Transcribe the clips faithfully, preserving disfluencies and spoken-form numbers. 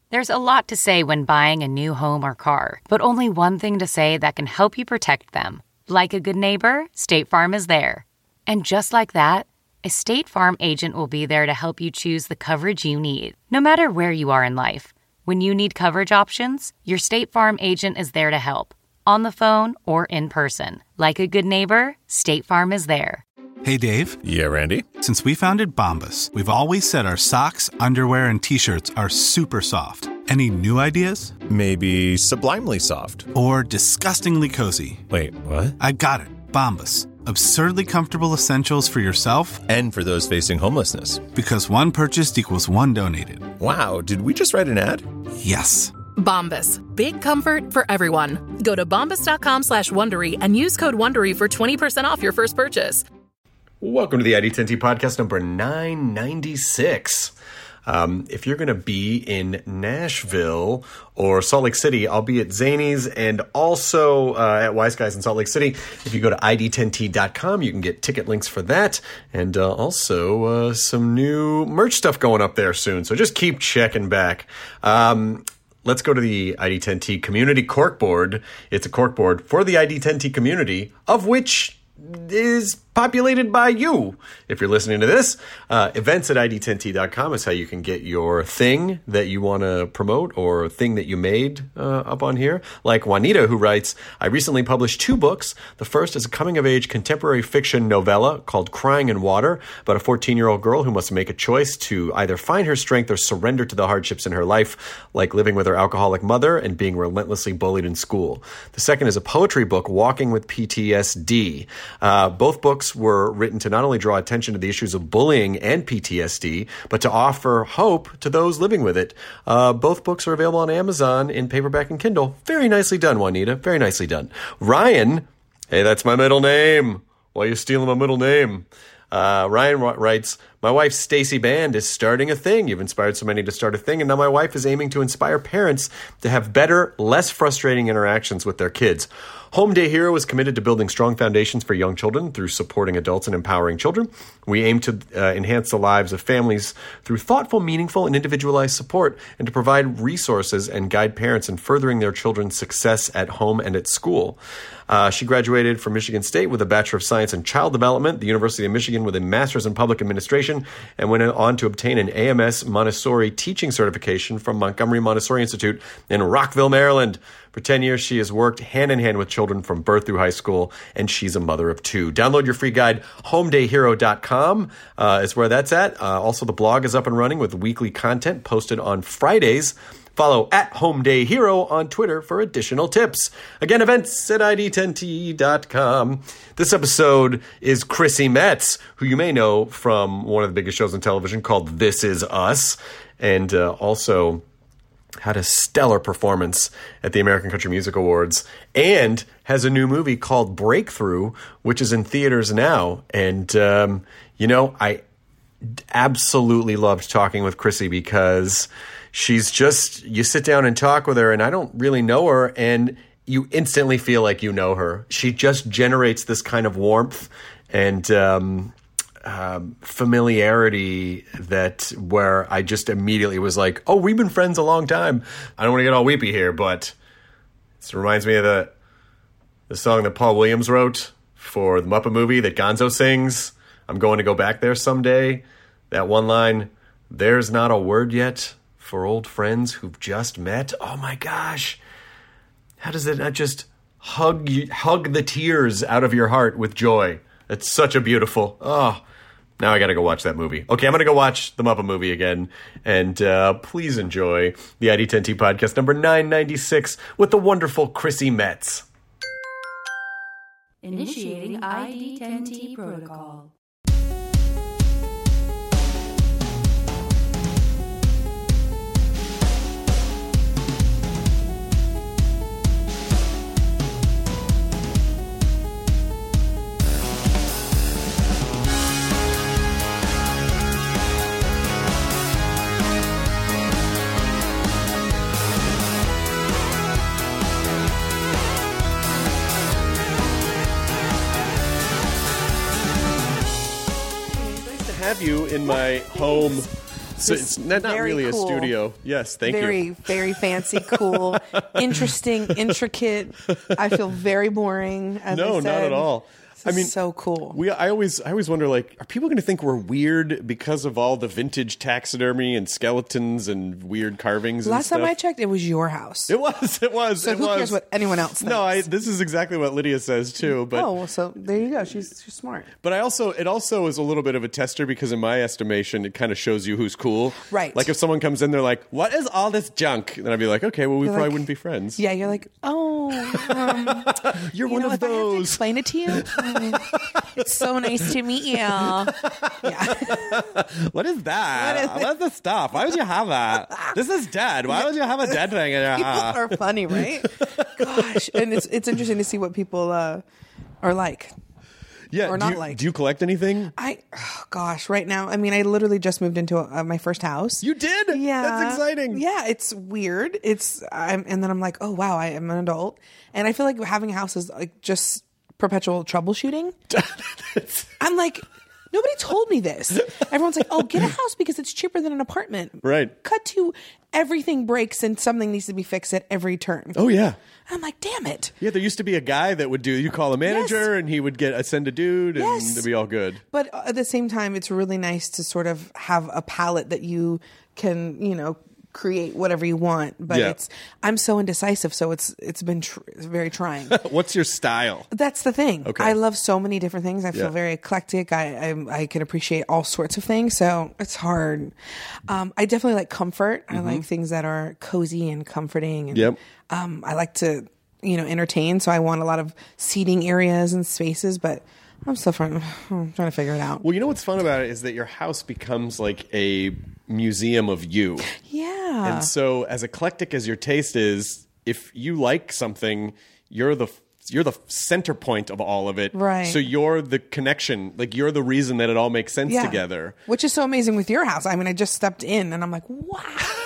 There's a lot to say when buying a new home or car, but only one thing to say that can help you protect them. Like a good neighbor, State Farm is there. And just like that, a State Farm agent will be there to help you choose the coverage you need, no matter where you are in life. When you need coverage options, your State Farm agent is there to help, on the phone or in person. Like a good neighbor, State Farm is there. Hey, Dave. Yeah, Randy. Since we founded Bombas, we've always said our socks, underwear, and T-shirts are super soft. Any new ideas? Maybe sublimely soft. Or disgustingly cozy. Wait, what? I got it. Bombas. Absurdly comfortable essentials for yourself and for those facing homelessness. Because one purchased equals one donated. Wow, did we just write an ad? Yes. Bombas. Big comfort for everyone. Go to bombas.com slash Wondery and use code Wondery for twenty percent off your first purchase. Welcome to the I D ten T podcast number nine ninety-six. Um, if you're going to be in Nashville or Salt Lake City, I'll be at Zanies and also uh, at Wise Guys in Salt Lake City. If you go to I D ten T dot com, you can get ticket links for that. And uh, also uh, some new merch stuff going up there soon. So just keep checking back. Um, let's go to the I D ten T community corkboard. It's a corkboard for the I D ten T community, of which is populated by you. If you're listening to this, uh, events at I D ten T dot com is how you can get your thing that you want to promote or thing that you made uh, up on here. Like Juanita, who writes, I recently published two books. The first is a coming-of-age contemporary fiction novella called Crying in Water, about a fourteen-year-old girl who must make a choice to either find her strength or surrender to the hardships in her life, like living with her alcoholic mother and being relentlessly bullied in school. The second is a poetry book, Walking with P T S D. Uh, both books were written to not only draw attention to the issues of bullying and P T S D, but to offer hope to those living with it. Uh, both books are available on Amazon in paperback and Kindle. Very nicely done, Juanita. Very nicely done. Ryan, hey, that's my middle name. Why are you stealing my middle name? Uh, Ryan writes, my wife, Stacy Band, is starting a thing. You've inspired so many to start a thing, and now my wife is aiming to inspire parents to have better, less frustrating interactions with their kids. Home Day Hero is committed to building strong foundations for young children through supporting adults and empowering children. We aim to uh, enhance the lives of families through thoughtful, meaningful, and individualized support, and to provide resources and guide parents in furthering their children's success at home and at school. Uh, she graduated from Michigan State with a Bachelor of Science in Child Development, the University of Michigan with a Master's in Public Administration, and went on to obtain an A M S Montessori teaching certification from Montgomery Montessori Institute in Rockville, Maryland. For ten years, she has worked hand-in-hand with children from birth through high school, and she's a mother of two. Download your free guide, home day hero dot com uh, is where that's at. Uh, also, the blog is up and running with weekly content posted on Fridays. Follow at Home Day Hero on Twitter for additional tips. Again, events at I D ten T dot com. This episode is Chrissy Metz, who you may know from one of the biggest shows on television called This Is Us, and uh, also had a stellar performance at the American Country Music Awards, and has a new movie called Breakthrough, which is in theaters now. And, um, you know, I absolutely loved talking with Chrissy because she's just, you sit down and talk with her, and I don't really know her, and you instantly feel like you know her. She just generates this kind of warmth and um, um, familiarity that where I just immediately was like, oh, we've been friends a long time. I don't want to get all weepy here, but it reminds me of the the song that Paul Williams wrote for the Muppet movie that Gonzo sings. I'm going to go back there someday. That one line, there's not a word yet for old friends who've just met. Oh my gosh. How does it not just hug you, hug the tears out of your heart with joy? It's such a beautiful, oh, now I got to go watch that movie. Okay, I'm going to go watch the Muppet movie again. And uh, please enjoy the I D ten T podcast number nine ninety-six with the wonderful Chrissy Metz. Initiating I D ten T protocol. Have you in my home So This it's not, not very really cool, a studio. Yes, thank very, you. Very, very fancy, cool, interesting, intricate. I feel very boring. As No, I not said. at all. This I mean, is so cool. We, I always, I always wonder, like, are people going to think we're weird because of all the vintage taxidermy and skeletons and weird carvings? and Last stuff? time I checked, it was your house. it was, it was. So it who was. cares what anyone else thinks? No, I, this is exactly what Lydia says too. But oh, well, so there you go. She's she's smart. But I also, it also is a little bit of a tester because, in my estimation, it kind of shows you who's cool. Right. Like if someone comes in, they're like, "What is all this junk?" Then I'd be like, "Okay, well, we You're probably like- wouldn't be friends." Yeah, you're like, oh, um, You're you one know, of if I have to those. explain it to you. mm, It's so nice to meet you. Yeah. What is that? What is it? What's the stuff? Why would you have that? This is dead. Why would you have a dead thing in your People house? are funny, right? Gosh, and it's it's interesting to see what people uh, are like. Yeah. or do not you, like. Do you collect anything? I, oh, gosh, right now, I mean, I literally just moved into uh, my first house. You did? Yeah, That's exciting. Yeah, it's weird. It's I'm, and then I'm like, oh wow, I am an adult, and I feel like having a house is like just perpetual troubleshooting. I'm like, nobody told me this. Everyone's like, oh, get a house because it's cheaper than an apartment. Right. Cut to everything breaks and something needs to be fixed at every turn. Oh, yeah. I'm like, damn it. Yeah, there used to be a guy that would do, you call a manager Yes. and he would get a send a dude and Yes. it'd be all good. But at the same time, it's really nice to sort of have a palette that you can, you know, create whatever you want. But Yeah. it's, I'm so indecisive. So it's, it's been tr- it's very trying. What's your style? That's the thing. Okay. I love so many different things. I feel Yeah. very eclectic. I, I I can appreciate all sorts of things. So it's hard. Um, I definitely like comfort. I like things that are cozy and comforting. And, Yep. Um, I like to, you know, entertain. So I want a lot of seating areas and spaces. But I'm still trying, I'm trying to figure it out. Well, you know what's fun about it is that your house becomes like a museum of you. Yeah. And so, as eclectic as your taste is, if you like something, you're the you're the center point of all of it. Right. So you're the connection. Like you're the reason that it all makes sense Yeah. together. Which is so amazing with your house. I mean, I just stepped in and I'm like, wow.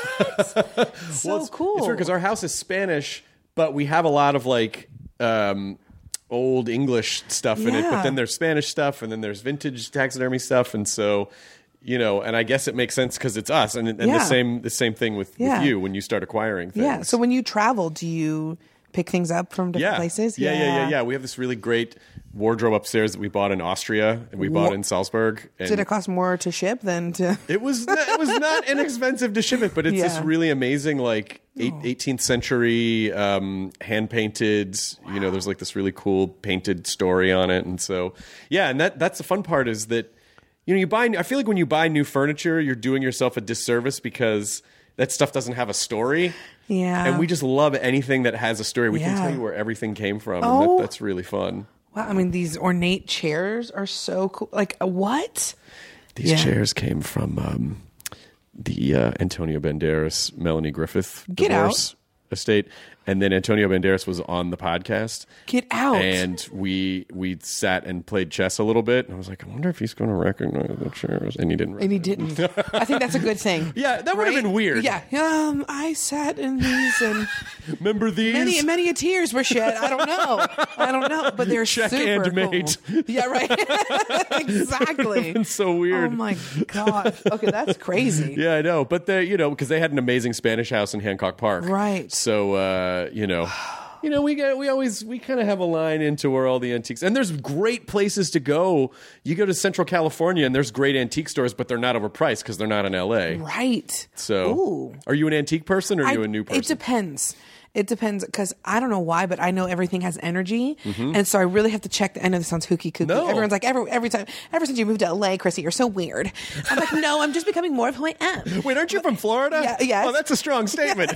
so Well, it's, cool. It's weird because our house is Spanish, but we have a lot of like um, old English stuff in it. But Yeah. then there's Spanish stuff, and then there's vintage taxidermy stuff, and so. You know, and I guess it makes sense because it's us, and, and Yeah. the same the same thing with, Yeah. with you when you start acquiring things. Yeah. So when you travel, do you pick things up from different yeah. places? Yeah, yeah, yeah, yeah. We have this really great wardrobe upstairs that we bought in Austria and we bought Wha- in Salzburg. And Did it cost more to ship than to? It was not, it was not inexpensive to ship it, but it's this Yeah. really amazing like eight, eighteenth century um, hand painted. You know, there's like this really cool painted story on it, and so yeah, and that that's the fun part is that you know you buy. I feel like when you buy new furniture, you're doing yourself a disservice because that stuff doesn't have a story. Yeah. And we just love anything that has a story. We can Yeah. tell you where everything came from, and Oh. that, that's really fun. Wow. I mean, these ornate chairs are so cool. Like, uh, what? These Yeah. chairs came from um, the uh, Antonio Banderas, Melanie Griffith Get out. divorce estate, and then Antonio Banderas was on the podcast. Get out. And we we sat and played chess a little bit, and I was like, I wonder if he's going to recognize the chairs, and he didn't. And he recognize didn't. I think that's a good thing. Yeah, that would have been weird. Yeah. Um, I sat in these and Remember these? many, many a tears were shed. I don't know. I don't know. But they're Check super and cool. mate. Yeah, right. Exactly. It's so weird. Oh my God. Okay, that's crazy. Yeah, I know, but they, you know, because they had an amazing Spanish house in Hancock Park, Right. So, uh, you know, you know, we get, we always we kind of have a line into where all the antiques, and there's great places to go. You go to Central California, and there's great antique stores, but they're not overpriced because they're not in L A. Right. So, Ooh. are you an antique person or are I- you a new person? It depends. It depends because I don't know why, but I know everything has energy, Mm-hmm. and so I really have to check. The, I know this sounds hooky kooky. No. Everyone's like every every time, ever since you moved to L A, Chrissy, you're so weird. I'm like, no, I'm just becoming more of who I am. Wait, aren't you from Florida? Yeah, yes. Oh, that's a strong statement.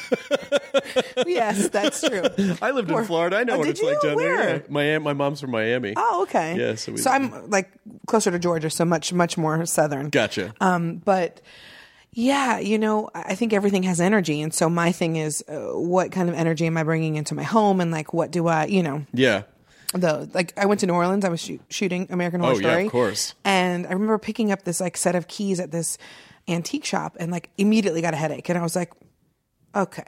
Yes, that's true. I lived in Or- Florida. I know Oh, what did it's like you? down Where? there. Yeah. My aunt, my mom's from Miami. Oh, okay. Yeah, so we- so I'm like closer to Georgia, so much much more southern. Gotcha. Um, but yeah, you know, I think everything has energy, and so my thing is, uh, what kind of energy am I bringing into my home, and like, what do I, you know, yeah. the like I went to New Orleans. I was shoot, shooting American Horror Oh, yeah, Story. of course. And I remember picking up this like set of keys at this antique shop, and like immediately got a headache. And I was like, okay,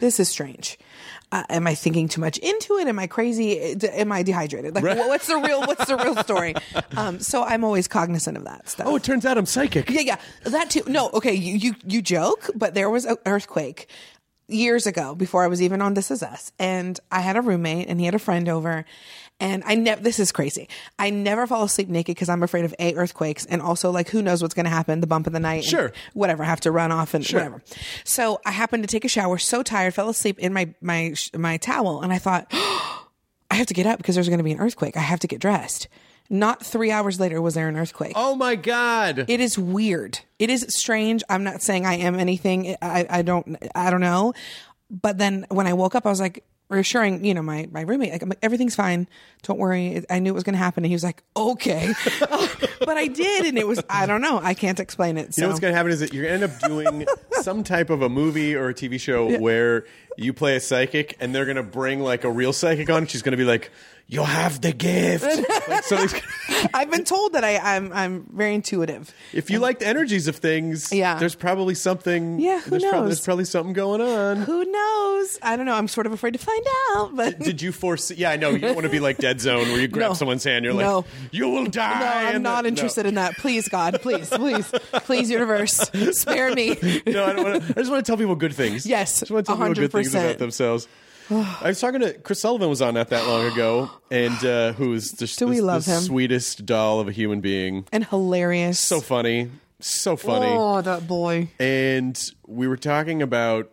this is strange. Uh, am I thinking too much into it? Am I crazy? Am I dehydrated? Like, right. what's the real, what's the real story? Um, so I'm always cognizant of that stuff. Oh, it turns out I'm psychic. Yeah, yeah, that too. No, okay, you you, you joke, but there was an earthquake years ago before I was even on This Is Us, and I had a roommate, and he had a friend over. And I never, this is crazy. I never fall asleep naked because I'm afraid of A, earthquakes, and also like who knows what's going to happen, the bump of the night. Sure. And whatever, I have to run off and sure. whatever. So I happened to take a shower, so tired, fell asleep in my, my, my towel. And I thought, oh, I have to get up because there's going to be an earthquake. I have to get dressed. Not three hours later was there an earthquake. Oh my God. It is weird. It is strange. I'm not saying I am anything. I, I don't, I don't know. But then when I woke up, I was like, reassuring, you know, my, my roommate, like, I'm like, everything's fine. Don't worry. I knew it was going to happen. And he was like, okay. uh, but I did. And it was, I don't know. I can't explain it. So. You know what's going to happen is that you're going to end up doing some type of a movie or a T V show yeah. where you play a psychic and they're going to bring like a real psychic on. She's going to be like, you have the gift. Like, so I've been told that I, I'm I'm very intuitive. If you like the energies of things, yeah. there's probably something. Yeah, who there's knows? Probably, there's probably something going on. Who knows? I don't know. I'm sort of afraid to find out. But did, did you foresee? Yeah, I know. You don't want to be like Dead Zone where you grab no. someone's hand. You're like, no. you will die. No, I'm and not the, interested no. in that. Please, God, please, please, please, universe, spare me. No, I don't want to. I just want to tell people good things. Yes, I just want to tell one hundred percent. people good things about themselves. I was talking to Chris Sullivan was on not that long ago, and uh, who is just Do we the, love the him? sweetest doll of a human being, and hilarious, so funny, so funny. Oh, that boy! And we were talking about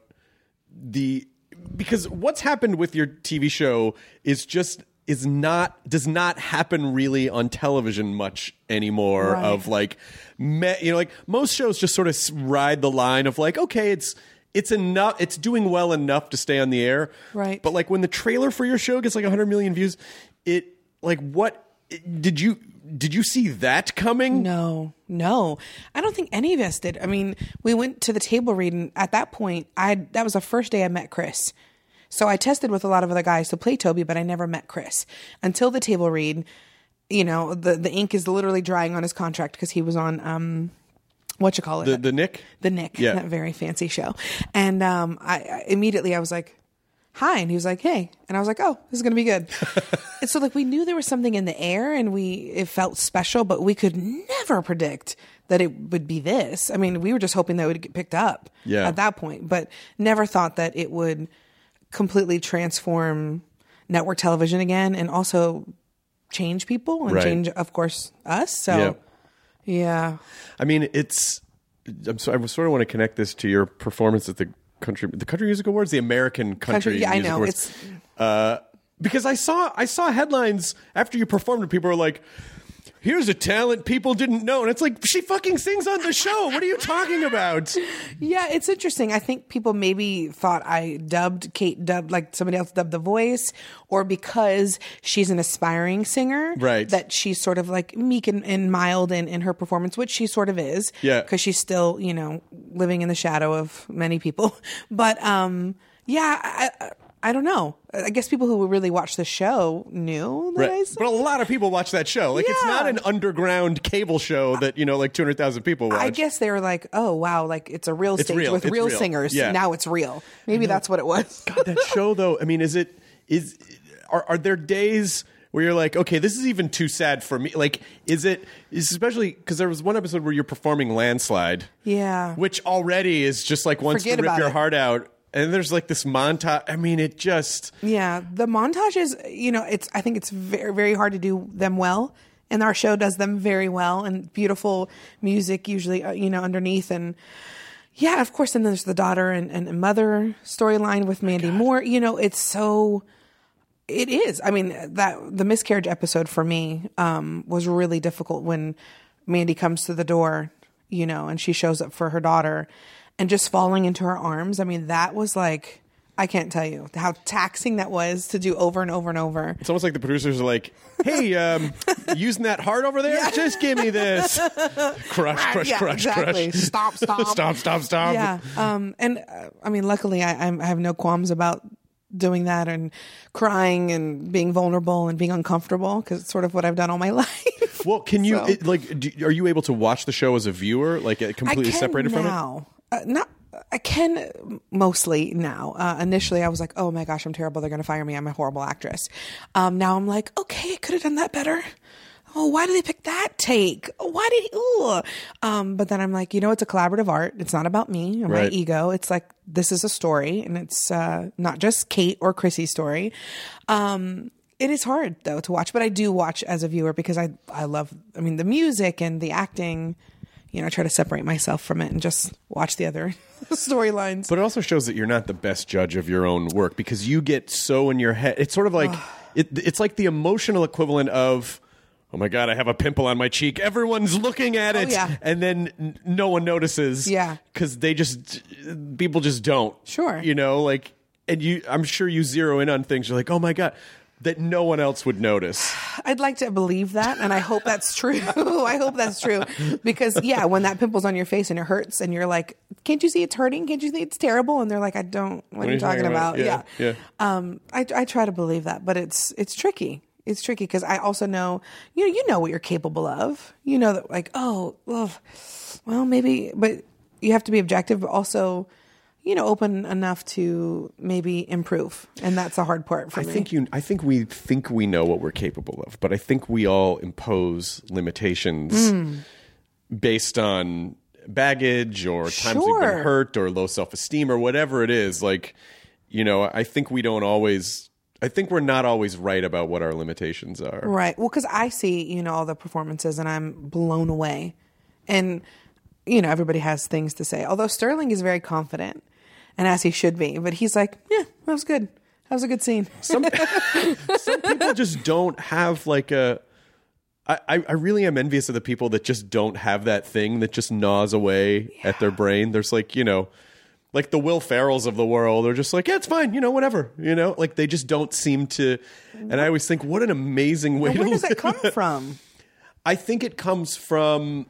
the because what's happened with your T V show is just is not does not happen really on television much anymore. Right. Of like, me, you know, like most shows just sort of ride the line of like, okay, it's. It's enough. It's doing well enough to stay on the air, right? But like when the trailer for your show gets like one hundred million views, it like what did you did you see that coming? No, no, I don't think any of us did. I mean, we went to the table read, and at that point, I that was the first day I met Chris. So I tested with a lot of other guys to play Toby, but I never met Chris until the table read. You know, the the ink is literally drying on his contract because he was on. Um, What you call it? The the Nick? The Nick. Yeah. That very fancy show. And um, I, I immediately I was like, hi. And he was like, hey. And I was like, oh, this is going to be good. And so like we knew there was something in the air and we it felt special, but we could never predict that it would be this. I mean, we were just hoping that it would get picked up yeah. at that point, but never thought that it would completely transform network television again and also change people and right. change, of course, us. So... Yeah. Yeah. I mean, it's. I'm so, I sort of want to connect this to your performance at the country, the Country Music Awards, the American Country, country yeah, Music I know. Awards. It's uh, because I saw I saw headlines after you performed, and people were like, "Here's a talent people didn't know," and it's like she fucking sings on the show. What are you talking about? Yeah, it's interesting. I think people maybe thought I dubbed Kate dubbed like somebody else dubbed the voice, or because she's an aspiring singer, right? That she's sort of like meek and, and mild in, in her performance, which she sort of is, yeah, because she's still you know living in the shadow of many people. But um, yeah, I, I, I don't know. I guess people who really watch the show knew that right. I sang. But a lot of people watch that show. Like, yeah. it's not an underground cable show that, you know, like two hundred thousand people watch. I guess they were like, oh, wow, like it's a real It's stage real. with It's real, real. singers. Yeah. Now it's real. Maybe that's what it was. God, that show, though, I mean, is it, is, are, are there days where you're like, okay, this is even too sad for me? Like, is it, is especially, because there was one episode where you're performing Landslide. Yeah. Which already is just like wants Forget to rip about your it. heart out. And there's like this montage. I mean, it just. Yeah. The montages, you know, it's, I think it's very, very hard to do them well. And our show does them very well and beautiful music usually, uh, you know, underneath. And yeah, of course. And then there's the daughter and, and mother storyline with Mandy Moore. You know, it's so, it is. I mean, that the miscarriage episode for me um, was really difficult when Mandy comes to the door, you know, and she shows up for her daughter. And just falling into her arms. I mean, that was like, I can't tell you how taxing that was to do over and over and over. It's almost like the producers are like, hey, um, using that heart over there? Yeah. Just give me this. Crush, crush, yeah, crush, exactly. crush. Stop, stop. stop, stop, stop. Yeah. Um, and uh, I mean, luckily, I, I'm, I have no qualms about doing that and crying and being vulnerable and being uncomfortable because it's sort of what I've done all my life. Well, can you, So. it, like, do, are you able to watch the show as a viewer, like completely I can separated from it? now. Uh, not I can mostly now. Uh, initially, I was like, oh my gosh, I'm terrible. They're going to fire me. I'm a horrible actress. Um, now I'm like, okay, I could have done that better. Oh, why did they pick that take? Oh, why did he? Ooh. Um, but then I'm like, you know, it's a collaborative art. It's not about me or my Right. ego. It's like, this is a story, and it's uh, not just Kate or Chrissy's story. Um, it is hard, though, to watch. But I do watch as a viewer because I, I love, I mean, the music and the acting. You know, I try to separate myself from it and just watch the other storylines. But it also shows that you're not the best judge of your own work because you get so in your head. It's sort of like, it, it's like the emotional equivalent of, oh my God, I have a pimple on my cheek. Everyone's looking at it. Oh, yeah. And then n- no one notices. Yeah. Because they just, people just don't. Sure. You know, like, and you, I'm sure you zero in on things. You're like, oh my God, that no one else would notice. I'd like to believe that, and I hope that's true. I hope that's true. Because, yeah, when that pimple's on your face and it hurts, and you're like, can't you see it's hurting? Can't you see it's terrible? And they're like, I don't, what, are you talking about? Yeah. Yeah. yeah. Um, I, I try to believe that, but it's it's tricky. It's tricky because I also know, you know, you know what you're capable of. You know that, like, oh, ugh, well, maybe, but you have to be objective, but also, you know, open enough to maybe improve, and that's a hard part for I me. think you. I think we think we know what we're capable of, but I think we all impose limitations Mm. based on baggage or times we've Sure. been hurt or low self-esteem or whatever it is. Like, you know, I think we don't always. I think we're not always right about what our limitations are. Right. Well, because I see, you know, all the performances and I'm blown away. And, you know, everybody has things to say. Although Sterling is very confident, and as he should be. But he's like, yeah, that was good. That was a good scene. Some, some people just don't have like a... I, I really am envious of the people that just don't have that thing that just gnaws away yeah. at their brain. There's like, you know... Like the Will Ferrells of the world are just like, yeah, it's fine, you know, whatever, you know, like they just don't seem to. And I always think, what an amazing way and to where does live. that come from? I think it comes from,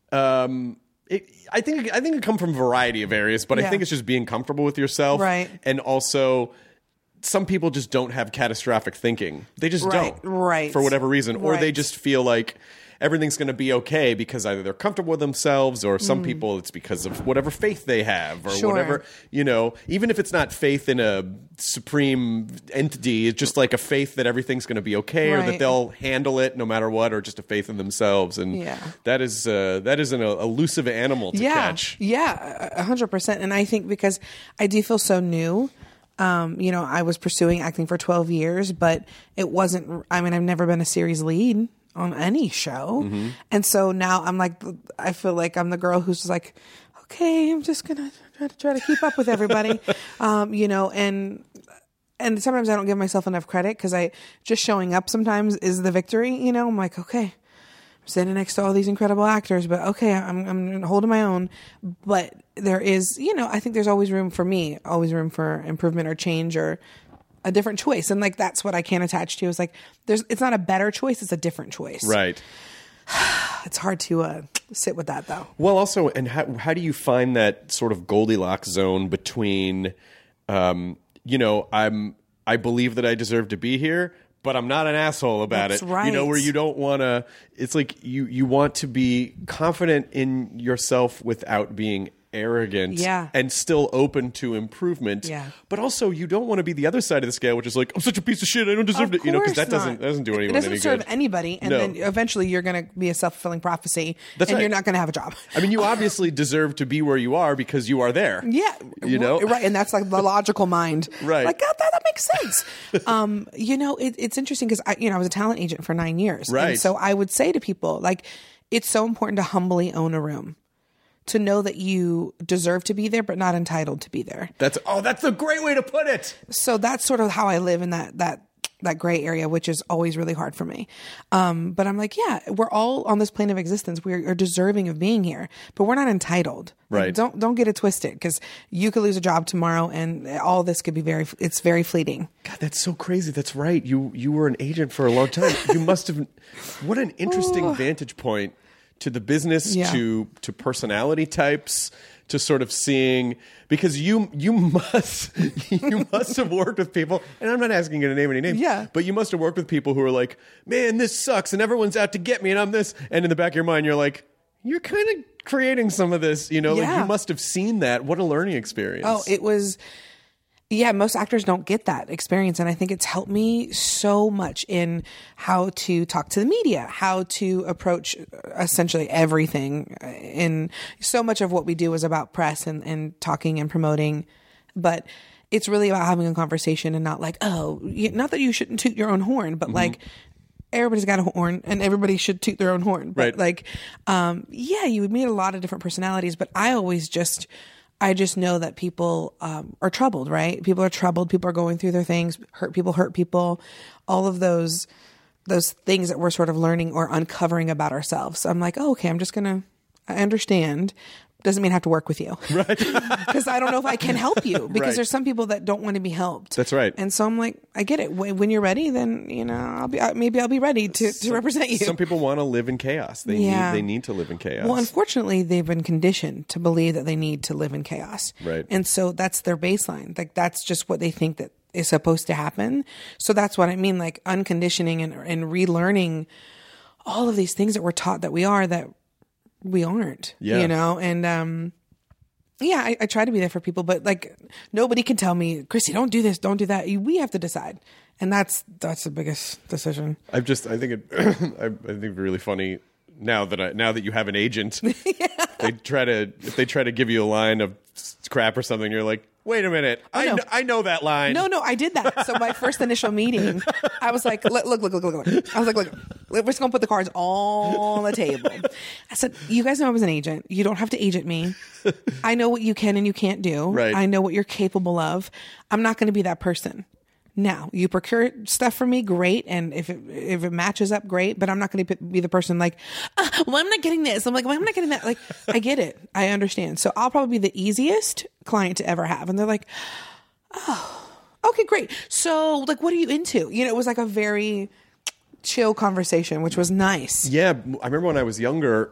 um, it, I think I think it comes from a variety of areas, but Yeah. I think it's just being comfortable with yourself, Right. And also, some people just don't have catastrophic thinking; they just Right, don't, right. for whatever reason, or they Right. just feel like everything's going to be okay because either they're comfortable with themselves or some people it's because of whatever faith they have or Sure. whatever, you know, even if it's not faith in a supreme entity, it's just like a faith that everything's going to be okay or that Right. they'll handle it no matter what, or just a faith in themselves. And Yeah. that is uh, that is an elusive animal to yeah, catch. Yeah, a hundred percent. And I think because I do feel so new. Um, you know, I was pursuing acting for twelve years, but it wasn't, I mean, I've never been a series lead on any show. Mm-hmm. And so now I'm like, I feel like I'm the girl who's just like, okay, I'm just going to try to try to keep up with everybody. um, you know, and, and sometimes I don't give myself enough credit because I just showing up sometimes is the victory. You know, I'm like, okay, I'm standing next to all these incredible actors, but okay, I'm, I'm holding my own. But there is, you know, I think there's always room for me, always room for improvement or change or a different choice. And like, that's what I can attach to is like, there's, it's not a better choice. It's a different choice. Right. It's hard to uh, sit with that though. Well, also, and how how do you find that sort of Goldilocks zone between, um, you know, I'm I believe that I deserve to be here, but I'm not an asshole about That's it. right. You know, where you don't want to. It's like you you want to be confident in yourself without being arrogant, Yeah. and still open to improvement. Yeah. But also, you don't want to be the other side of the scale, which is like, I'm such a piece of shit, I don't deserve Of it. You know, because that course doesn't not. that doesn't do anyone It doesn't any serve good. anybody, and No. then eventually you're going to be a self-fulfilling prophecy, That's and right. you're not going to have a job. I mean, you obviously deserve to be where you are because you are there. Yeah, You know? right, and that's like the logical mind, Right. Like God, that, that makes sense. um, you know, it, it's interesting because I, you know, I was a talent agent for nine years, Right. And so I would say to people, like, it's so important to humbly own a room, to know that you deserve to be there, but not entitled to be there. That's oh, that's a great way to put it. So that's sort of how I live in that that that gray area, which is always really hard for me. Um, but I'm like, yeah, we're all on this plane of existence. We are deserving of being here, but we're not entitled. Like, Right. don't don't get it twisted, because you could lose a job tomorrow, and all this could be very. It's very fleeting. God, that's so crazy. That's right. You you were an agent for a long time. You must have. What an interesting vantage point to the business, Yeah. to to personality types, to sort of seeing, because you you must you must have worked with people, and I'm not asking you to name any names, Yeah. but you must have worked with people who are like, man, this sucks, and everyone's out to get me, and I'm this, and in the back of your mind, you're like, you're kind of creating some of this, you know, Yeah. like you must have seen that. What a learning experience. Oh, it was, yeah, most actors don't get that experience. And I think it's helped me so much in how to talk to the media, how to approach essentially everything. And so much of what we do is about press and, and talking and promoting. But it's really about having a conversation and not like, oh, not that you shouldn't toot your own horn, but mm-hmm. like, everybody's got a horn and everybody should toot their own horn. But right. like, um, yeah, you would meet a lot of different personalities, but I always just, I just know that people, um, are troubled, right? People are troubled. People are going through their things. Hurt people, hurt people, all of those, those things that we're sort of learning or uncovering about ourselves. So I'm like, oh, okay, I'm just going to, I understand. Doesn't mean I have to work with you. Right. Because I don't know if I can help you because right. there's some people that don't want to be helped. That's right. And so I'm like, I get it. When you're ready, then, you know, I'll be, maybe I'll be ready to, to represent you. Some people want to live in chaos. They yeah. need, they need to live in chaos. Well, unfortunately, they've been conditioned to believe that they need to live in chaos. Right. And so that's their baseline. Like that's just what they think that is supposed to happen. So that's what I mean, like unconditioning and, and relearning all of these things that we're taught that we are, that we aren't, yeah. you know? And, um, yeah, I, I try to be there for people, but like nobody can tell me, Christy, don't do this, don't do that. We have to decide, and that's that's the biggest decision. I've just, I think it, I, I think it's really funny now that I now that you have an agent. yeah. They try to if they try to give you a line of crap or something, you're like, wait a minute, oh, I no. know, I know that line. No, no, I did that. So my first initial meeting, I was like, look, look, look, look, look. I was like, look, we're just gonna put the cards all on the table. I said, you guys know I was an agent. You don't have to agent me. I know what you can and you can't do. Right. I know what you're capable of. I'm not going to be that person. Now, you procure stuff for me, great, and if it if it matches up, great. But I'm not going to be the person like, uh, well, I'm not getting this. I'm like, well, I'm not getting that. Like, I get it, I understand. So I'll probably be the easiest client to ever have, and they're like, oh, okay, great. So, like, what are you into? You know, it was like a very chill conversation, which was nice. Yeah, I remember when I was younger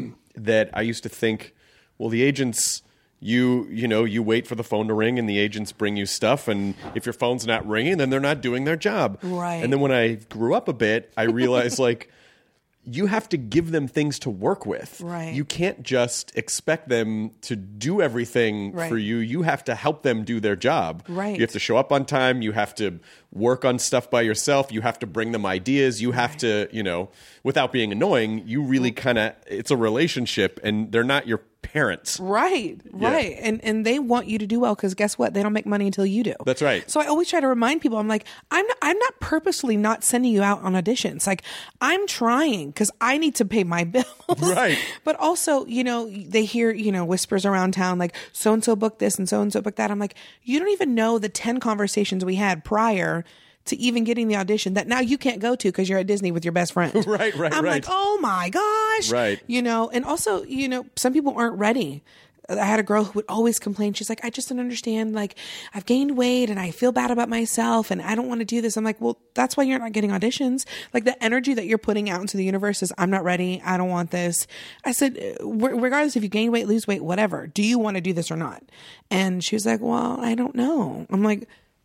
that I used to think, well, the agents. You you know, you wait for the phone to ring and the agents bring you stuff. And if your phone's not ringing, then they're not doing their job. Right. And then when I grew up a bit, I realized like you have to give them things to work with. Right. You can't just expect them to do everything right. for you. You have to help them do their job. Right. You have to show up on time. You have to work on stuff by yourself. You have to bring them ideas. You have right. to, you know, without being annoying, you really kind of, it's a relationship and they're not your parents. Right, right. Yeah. And and they want you to do well because guess what? They don't make money until you do. That's right. So I always try to remind people, I'm like, I'm not, I'm not purposely not sending you out on auditions. Like I'm trying because I need to pay my bills. Right. But also, you know, they hear, you know, whispers around town like so-and-so booked this and so-and-so booked that. I'm like, you don't even know the ten conversations we had prior to even getting the audition that now you can't go to because you're at Disney with your best friend. Right, right, I'm right. like, oh my gosh. Right. You know, and also, you know, some people aren't ready. I had a girl who would always complain. She's like, I just don't understand. Like, I've gained weight and I feel bad about myself and I don't want to do this. I'm like, well, that's why you're not getting auditions. Like the energy that you're putting out into the universe is, I'm not ready. I don't want this. I said, regardless if you gain weight, lose weight, whatever, do you want to do this or not? And she was like, well, I don't know. I'm like,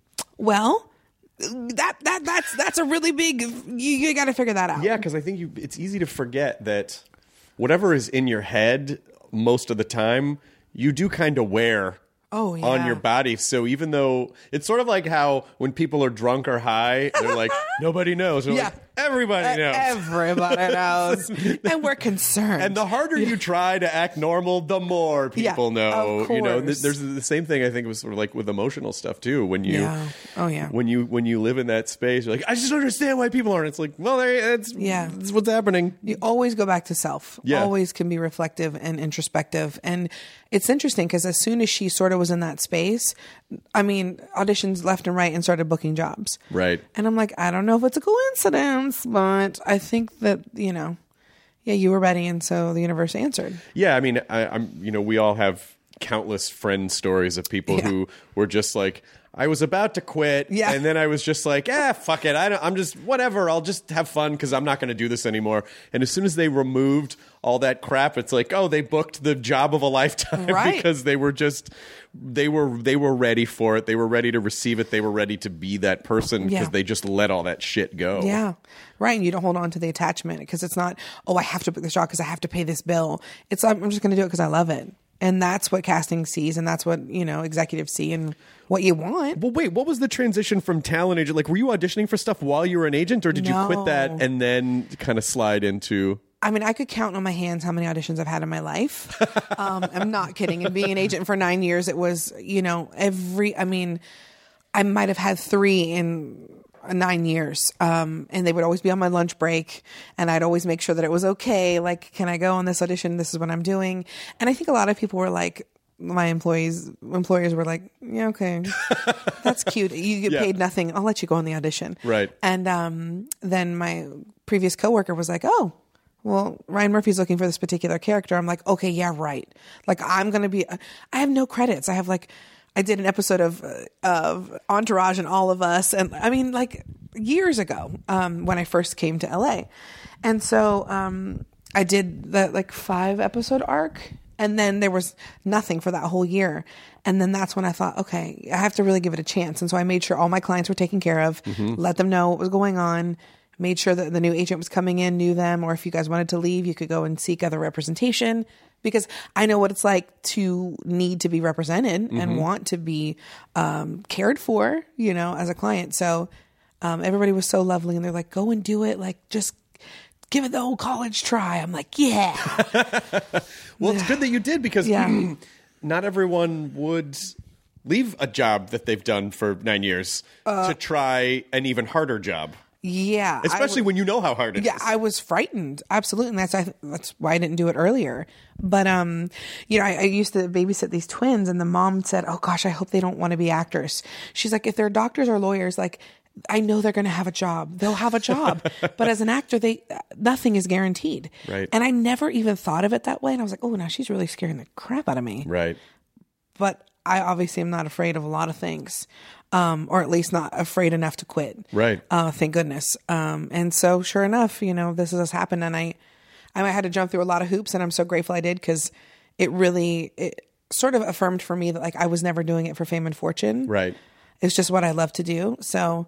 well, that that that's that's a really big. You, you got to figure that out. Yeah, because I think you. It's easy to forget that whatever is in your head most of the time, you do kind of wear. Oh, yeah. On your body. So even though it's sort of like how when people are drunk or high, they're like, nobody knows. They're Yeah. like, everybody knows. Everybody knows. And we're concerned. And the harder you try to act normal, the more people Yeah, know. of You know, course. th- there's the same thing I think was sort of like with emotional stuff too. When you, Yeah. Oh, yeah. when you when you live in that space, you're like, I just don't understand why people aren't. It's like, well, they, it's Yeah. it's what's happening. You always go back to self. Yeah. Always can be reflective and introspective. And it's interesting because as soon as she sort of was in that space, I mean, auditions left and right and started booking jobs. Right. And I'm like, I don't know if it's a coincidence, but I think that, you know, yeah, you were ready. And so the universe answered. Yeah, I mean, I, I'm you know, we all have countless friend stories of people Yeah. who were just like, I was about to quit, Yeah. and then I was just like, "Ah, fuck it. I don't, I'm just whatever. I'll just have fun because I'm not going to do this anymore." And as soon as they removed all that crap, it's like, oh, they booked the job of a lifetime Right. because they were just they were they were ready for it. They were ready to receive it. They were ready to be that person because Yeah. they just let all that shit go. Yeah. Right. And you don't hold on to the attachment because it's not, oh, I have to book this job because I have to pay this bill. It's, I'm just going to do it because I love it. And that's what casting sees. And that's what, you know, executives see and what you want. Well, wait, what was the transition from talent agent? Like, were you auditioning for stuff while you were an agent, or did you quit that No. and then kind of slide into... I mean, I could count on my hands how many auditions I've had in my life. um, I'm not kidding. And being an agent for nine years, it was, you know, every, I mean, I might have had three in nine years. Um, and they would always be on my lunch break. And I'd always make sure that it was okay. Like, can I go on this audition? This is what I'm doing. And I think a lot of people were like, my employees, employers were like, yeah, okay, that's cute. You get Yeah. paid nothing. I'll let you go on the audition. Right. And um, then my previous coworker was like, oh, well, Ryan Murphy's looking for this particular character. I'm like, okay, yeah, right. Like, I'm going to be, I have no credits. I have like, I did an episode of, uh, of Entourage and All of Us. And I mean, like years ago, um, when I first came to L A. And so, um, I did that like five episode arc, and then there was nothing for that whole year. And then that's when I thought, okay, I have to really give it a chance. And so I made sure all my clients were taken care of, let them know what was going on, made sure that the new agent was coming in, knew them, or if you guys wanted to leave, you could go and seek other representation, because I know what it's like to need to be represented and want to be um, cared for, you know, as a client. So um, everybody was so lovely, and they're like, go and do it. Like, just give it the old college try. I'm like, yeah. Well, it's good that you did, because Yeah. not everyone would leave a job that they've done for nine years to try an even harder job. Yeah. I Especially w- when you know how hard it is. Yeah, I was frightened. Absolutely. And that's, I, that's why I didn't do it earlier. But, um, you know, I, I used to babysit these twins, and the mom said, oh gosh, I hope they don't want to be actors. She's like, if they're doctors or lawyers, like, I know they're going to have a job. They'll have a job. But as an actor, they, nothing is guaranteed. Right. And I never even thought of it that way. And I was like, oh, now she's really scaring the crap out of me. Right. But I obviously am not afraid of a lot of things. Um, or at least not afraid enough to quit. Right. Uh, thank goodness. Um, and so sure enough, you know, this has happened, and I, I had to jump through a lot of hoops, and I'm so grateful I did, because it really, it sort of affirmed for me that like I was never doing it for fame and fortune. Right. It's just what I love to do. So,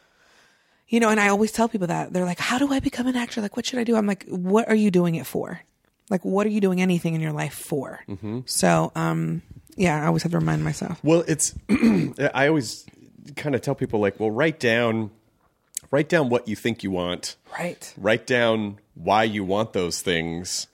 you know, and I always tell people that. They're like, how do I become an actor? Like, what should I do? I'm like, what are you doing it for? Like, what are you doing anything in your life for? Mm-hmm. So, um, yeah, I always have to remind myself. Well, it's, I always kind of tell people, like, well, write down, write down what you think you want. Right. Write down why you want those things.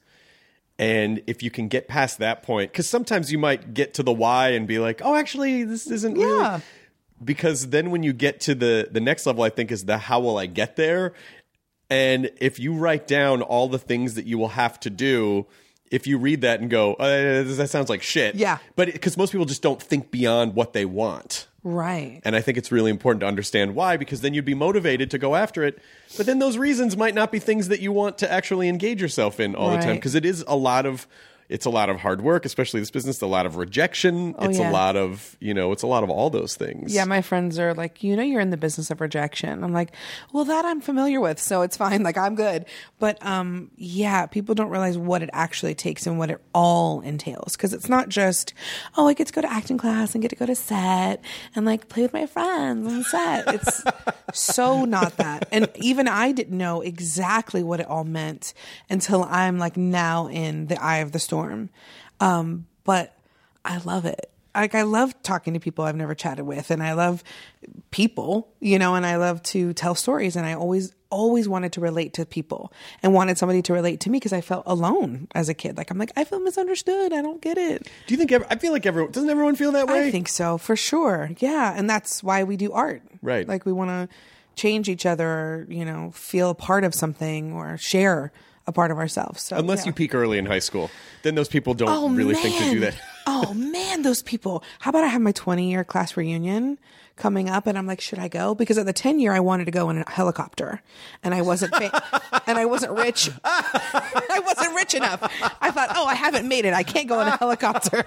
And if you can get past that point, because sometimes you might get to the why and be like, oh, actually, this isn't Yeah. really. Because then when you get to the, the next level, I think, is the how will I get there? And if you write down all the things that you will have to do, if you read that and go, uh, that sounds like shit. Yeah. But because most people just don't think beyond what they want. Right. And I think it's really important to understand why, because then you'd be motivated to go after it. But then those reasons might not be things that you want to actually engage yourself in all the time, Right. because it is a lot of it's a lot of hard work, especially this business, a lot of rejection. Oh, it's yeah. a lot of, you know, it's a lot of all those things. Yeah, my friends are like, you know, you're in the business of rejection. I'm like, well, that I'm familiar with, so it's fine. Like, I'm good. But um, yeah, people don't realize what it actually takes and what it all entails. Because it's not just, oh, I get to go to acting class and get to go to set and like play with my friends on set. It's so not that. And even I didn't know exactly what it all meant until I'm like now in the eye of the storm. Um, but I love it. Like, I love talking to people I've never chatted with, and I love people, you know, and I love to tell stories, and I always, always wanted to relate to people and wanted somebody to relate to me, because I felt alone as a kid. Like, I'm like, I feel misunderstood. I don't get it. Do you think, ever, I feel like everyone, doesn't everyone feel that way? I think so, for sure. Yeah. And that's why we do art. Right. Like, we want to change each other, or, you know, feel a part of something or share a part of ourselves. So, Unless yeah. you peak early in high school. Then those people don't Oh, really think to do man. that. Oh man, those people. How about I have my twenty year class reunion coming up and I'm like, should I go? Because at the ten year I wanted to go in a helicopter and I wasn't fa- and I wasn't rich. I wasn't rich enough. I thought, oh, I haven't made it. I can't go in a helicopter.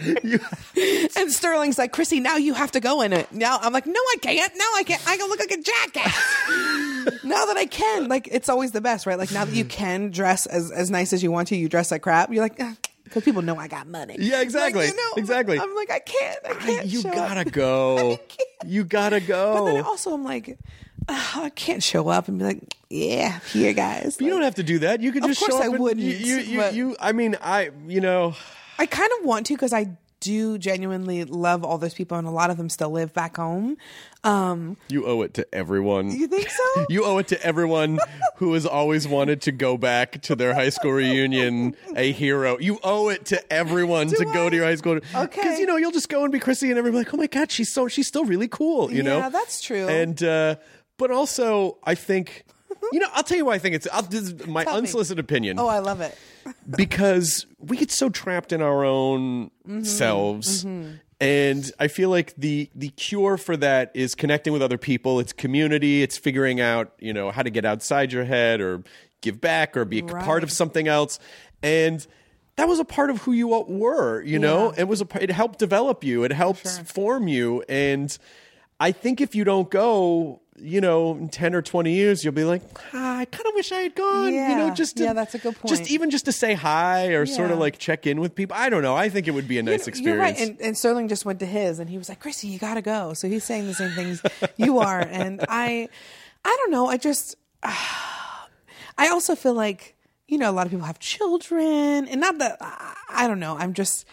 And Sterling's like, Chrissy, now you have to go in it. Now I'm like, no, I can't. No, I can't. I can look like a jackass. Now that I can, like, it's always the best, right? Like now that you can dress as, as nice as you want to, you dress like crap. You're like, ah. Because people know I got money. Yeah, exactly. Like, you know, exactly. I'm like, I can't. I can't. You show gotta up. go. You gotta go. But then also, I'm like, oh, I can't show up and be like, yeah, here, guys. But you don't have to do that. You can Of just course show up. I and wouldn't, You, you, you, but- you. I mean, I. You know. I kind of want to because I do genuinely love all those people, and a lot of them still live back home. Um, You owe it to everyone. you think so? You owe it to everyone who has always wanted to go back to their high school reunion, a hero. You owe it to everyone Do to go I? to your high school. Okay. Because, you know, you'll just go and be Chrissy and everybody's like, oh my God, she's so, she's still really cool, you know? Yeah, that's true. And, uh, but also, I think, you know, I'll tell you why I think it's, I'll, this is my Tell me. unsolicited opinion. Oh, I love it. Because we get so trapped in our own Mm-hmm. selves. And I feel like the the cure for that is connecting with other people. It's community. It's figuring out, you know, how to get outside your head or give back or be a Right. part of something else. And that was a part of who you were, you know? Yeah. It was a it helped develop you. It helped form you. And I think if you don't go, you know, in ten or twenty years, you'll be like, ah, I kind of wish I had gone, you know, Yeah. just to, Yeah, that's a good Just point. even just to say hi or sort of Yeah. like check in with people. I don't know. I think it would be a nice You know, experience. You're right. And, and Sterling just went to his, and he was like, Chrissy, you got to go. So he's saying the same things you are. And I, I don't know. I just, I also feel like, you know, a lot of people have children, and not that, I, I don't know. I'm just,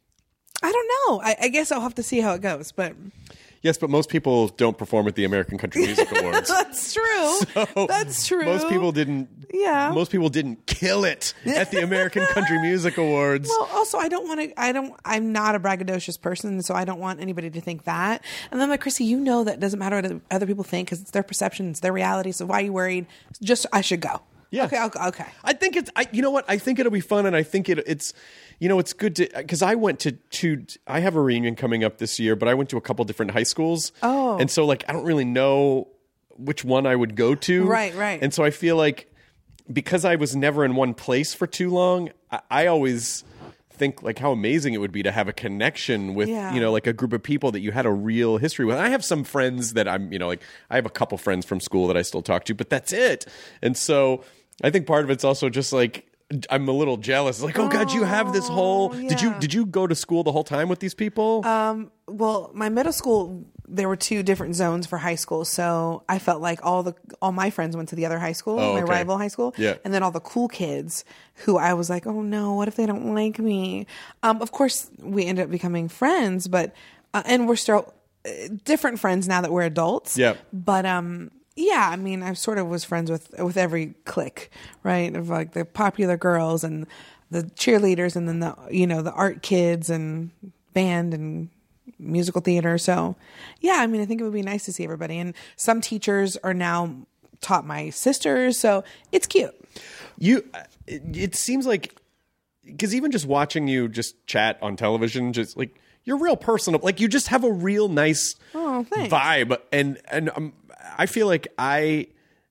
I don't know. I, I guess I'll have to see how it goes. But Yes, but most people don't perform at the American Country Music Awards. that's true. So That's true. Most people didn't. Yeah. Most people didn't kill it at the American Country Music Awards. Well, also, I don't want to, I don't, I'm not a braggadocious person, so I don't want anybody to think that. And then I'm like, Chrissy, you know that doesn't matter what other people think because it's their perceptions, their reality. So why are you worried? Just, I should go. Yeah. Okay. I'll, okay. I think it's. I, you know what? I think it'll be fun, and I think it. It's. You know, it's good to because I went to to. I have a reunion coming up this year, but I went to a couple different high schools. Oh. And so, like, I don't really know which one I would go to. Right, right. And so I feel like because I was never in one place for too long, I, I always think like how amazing it would be to have a connection with Yeah. you know like a group of people that you had a real history with. I have some friends that I'm you know like I have a couple friends from school that I still talk to, but that's it. And so I think part of it's also just like I'm a little jealous. Like, oh God, you have this whole. Did you yeah. did you go to school the whole time with these people? Um, well, my middle school, there were two different zones for high school, so I felt like all the all my friends went to the other high school, Oh, my okay. rival high school, Yeah. and then all the cool kids who I was like, oh no, what if they don't like me? Um, of course, we ended up becoming friends, but uh, and we're still uh, different friends now that we're adults. Yeah. But um. Yeah, I mean, I sort of was friends with with every clique, right? Of like the popular girls and the cheerleaders, and then the you know the art kids and band and musical theater. So, yeah, I mean, I think it would be nice to see everybody. And some teachers are now taught my sisters, so it's cute. You, it, it seems like because even just watching you just chat on television, just like you're real personal. Like you just have a real nice Oh, thanks. vibe, and and um, I feel like I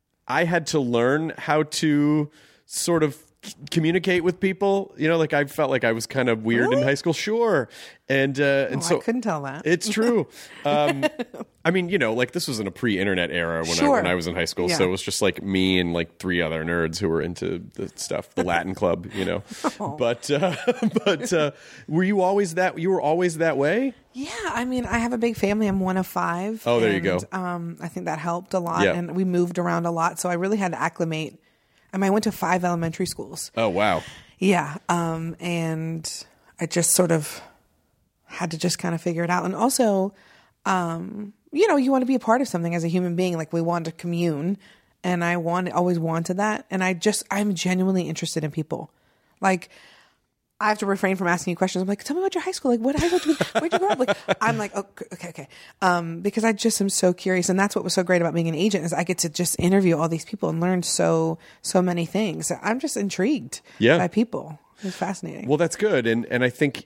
I had to learn how to sort of c- communicate with people. You know, like I felt like I was kind of weird in Really? high school. Sure, and uh, and Oh, so I couldn't tell that. It's true. Um, I mean, you know, like this was in a pre-internet era when I Sure. when I was in high school, Yeah. so it was just like me and like three other nerds who were into the stuff, the Latin club, you know. Oh. But uh, but uh, were you always that? You were always that way? Yeah, I mean, I have a big family. I'm one of five. Oh, there you and, go. Um, I think that helped a lot, Yeah. and we moved around a lot, so I really had to acclimate. I mean, I went to five elementary schools. Oh wow. Yeah, um, and I just sort of had to just kind of figure it out. And also, um, you know, you want to be a part of something as a human being. Like we want to commune, and I want always wanted that. And I just I'm genuinely interested in people. Like I have to refrain from asking you questions. I'm like, tell me about your high school. Like, what high school? Did you, where'd you grow up? Like, I'm like, oh, okay, okay, um, because I just am so curious, and that's what was so great about being an agent is I get to just interview all these people and learn so so many things. I'm just intrigued Yeah. by people. It's fascinating. Well, that's good, and and I think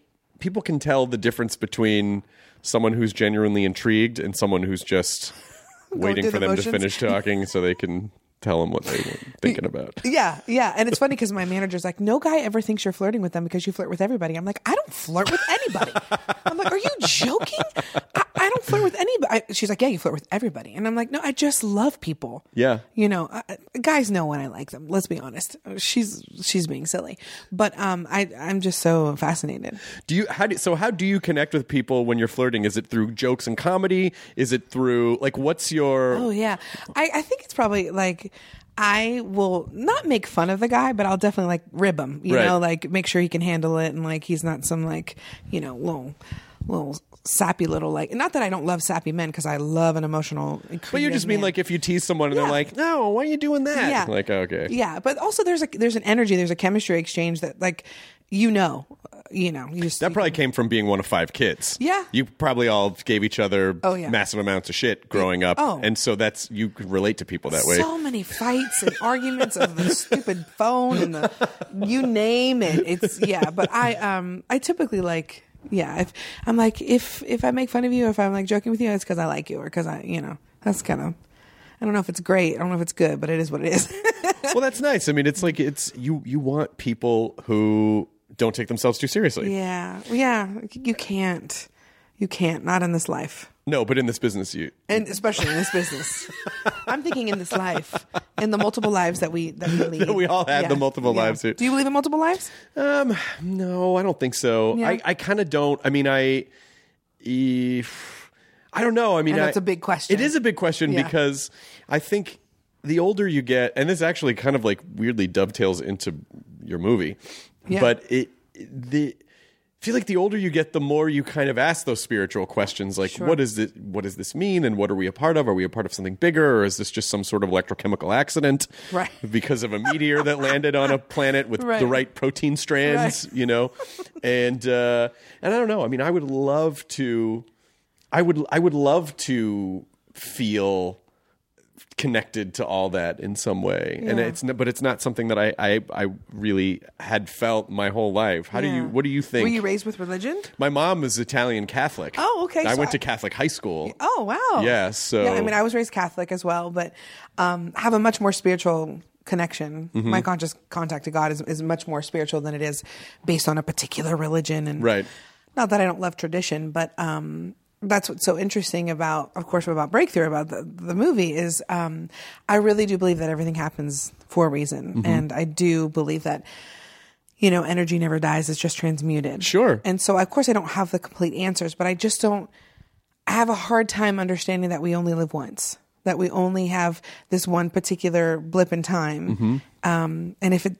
people can tell the difference between someone who's genuinely intrigued and someone who's just waiting through for the them motions. to finish talking so they can tell them what they were thinking about. Yeah, yeah. And it's funny because my manager's like, no guy ever thinks you're flirting with them because you flirt with everybody. I'm like, I don't flirt with anybody. I'm like, are you joking? I, I don't flirt with anybody. I, she's like, yeah, you flirt with everybody. And I'm like, no, I just love people. Yeah. You know, I, guys know when I like them. Let's be honest. She's she's being silly. But um, I, I'm just so fascinated. Do you how do so how do you connect with people when you're flirting? Is it through jokes and comedy? Is it through like what's your Oh yeah, I, I think it's probably like I will not make fun of the guy, but I'll definitely like rib him. You Right. know, like make sure he can handle it, and like he's not some like you know little little sappy little like. Not that I don't love sappy men because I love an emotional. But you just mean man. like if you tease someone and Yeah. they're like, no, why are you doing that? Yeah. Like, okay. Yeah, but also there's a there's an energy, there's a chemistry exchange that like you know, uh, you know, you just That probably came from being one of five kids. Yeah. You probably all gave each other Oh, yeah. massive amounts of shit growing up. Oh. And so that's, you could relate to people that way. So many fights and arguments of the stupid phone and the you name it. It's yeah, but I um I typically like yeah, if I'm like if if I make fun of you, if I'm like joking with you, it's because I like you or because I you know that's kind of I don't know if it's great, I don't know if it's good, but it is what it is. Well, that's nice. I mean, it's like it's you you want people who don't take themselves too seriously. yeah, yeah, you can't, you can't, not in this life. No, but in this business, you And especially in this business, I'm thinking in this life, in the multiple lives that we that we lead. We all have Yeah, the multiple yeah. lives here. Do you believe in multiple lives? Um, no, I don't think so. Yeah. I, I kind of don't. I mean, I, if, I don't know. I mean, I know I- it's a big question. It is a big question Yeah. because I think the older you get, and this actually kind of like weirdly dovetails into your movie, Yeah. but it the. I feel like the older you get, the more you kind of ask those spiritual questions, like Sure. what is it? What does this mean? And what are we a part of? Are we a part of something bigger, or is this just some sort of electrochemical accident Right. because of a meteor that landed on a planet with Right. the right protein strands? Right. You know, and uh, and I don't know. I mean, I would love to. I would I would love to feel connected to all that in some way, and Yeah. it's n- but it's not something that I, I I really had felt my whole life. How do Yeah. you? What do you think? Were you raised with religion? My mom is Italian Catholic. Oh, okay, I so went to I- Catholic high school. Oh, wow. Yeah, so- Yeah, I mean, I was raised Catholic as well, but um, have a much more spiritual connection. Mm-hmm. My conscious contact to God is, is much more spiritual than it is based on a particular religion. And Right. not that I don't love tradition, but um, that's what's so interesting about, of course, about Breakthrough, about the, the movie is um, I really do believe that everything happens for a reason. Mm-hmm. And I do believe that you know, energy never dies. It's just transmuted. Sure. And so, of course, I don't have the complete answers, but I just don't, I have a hard time understanding that we only live once, that we only have this one particular blip in time. Mm-hmm. Um, and if it,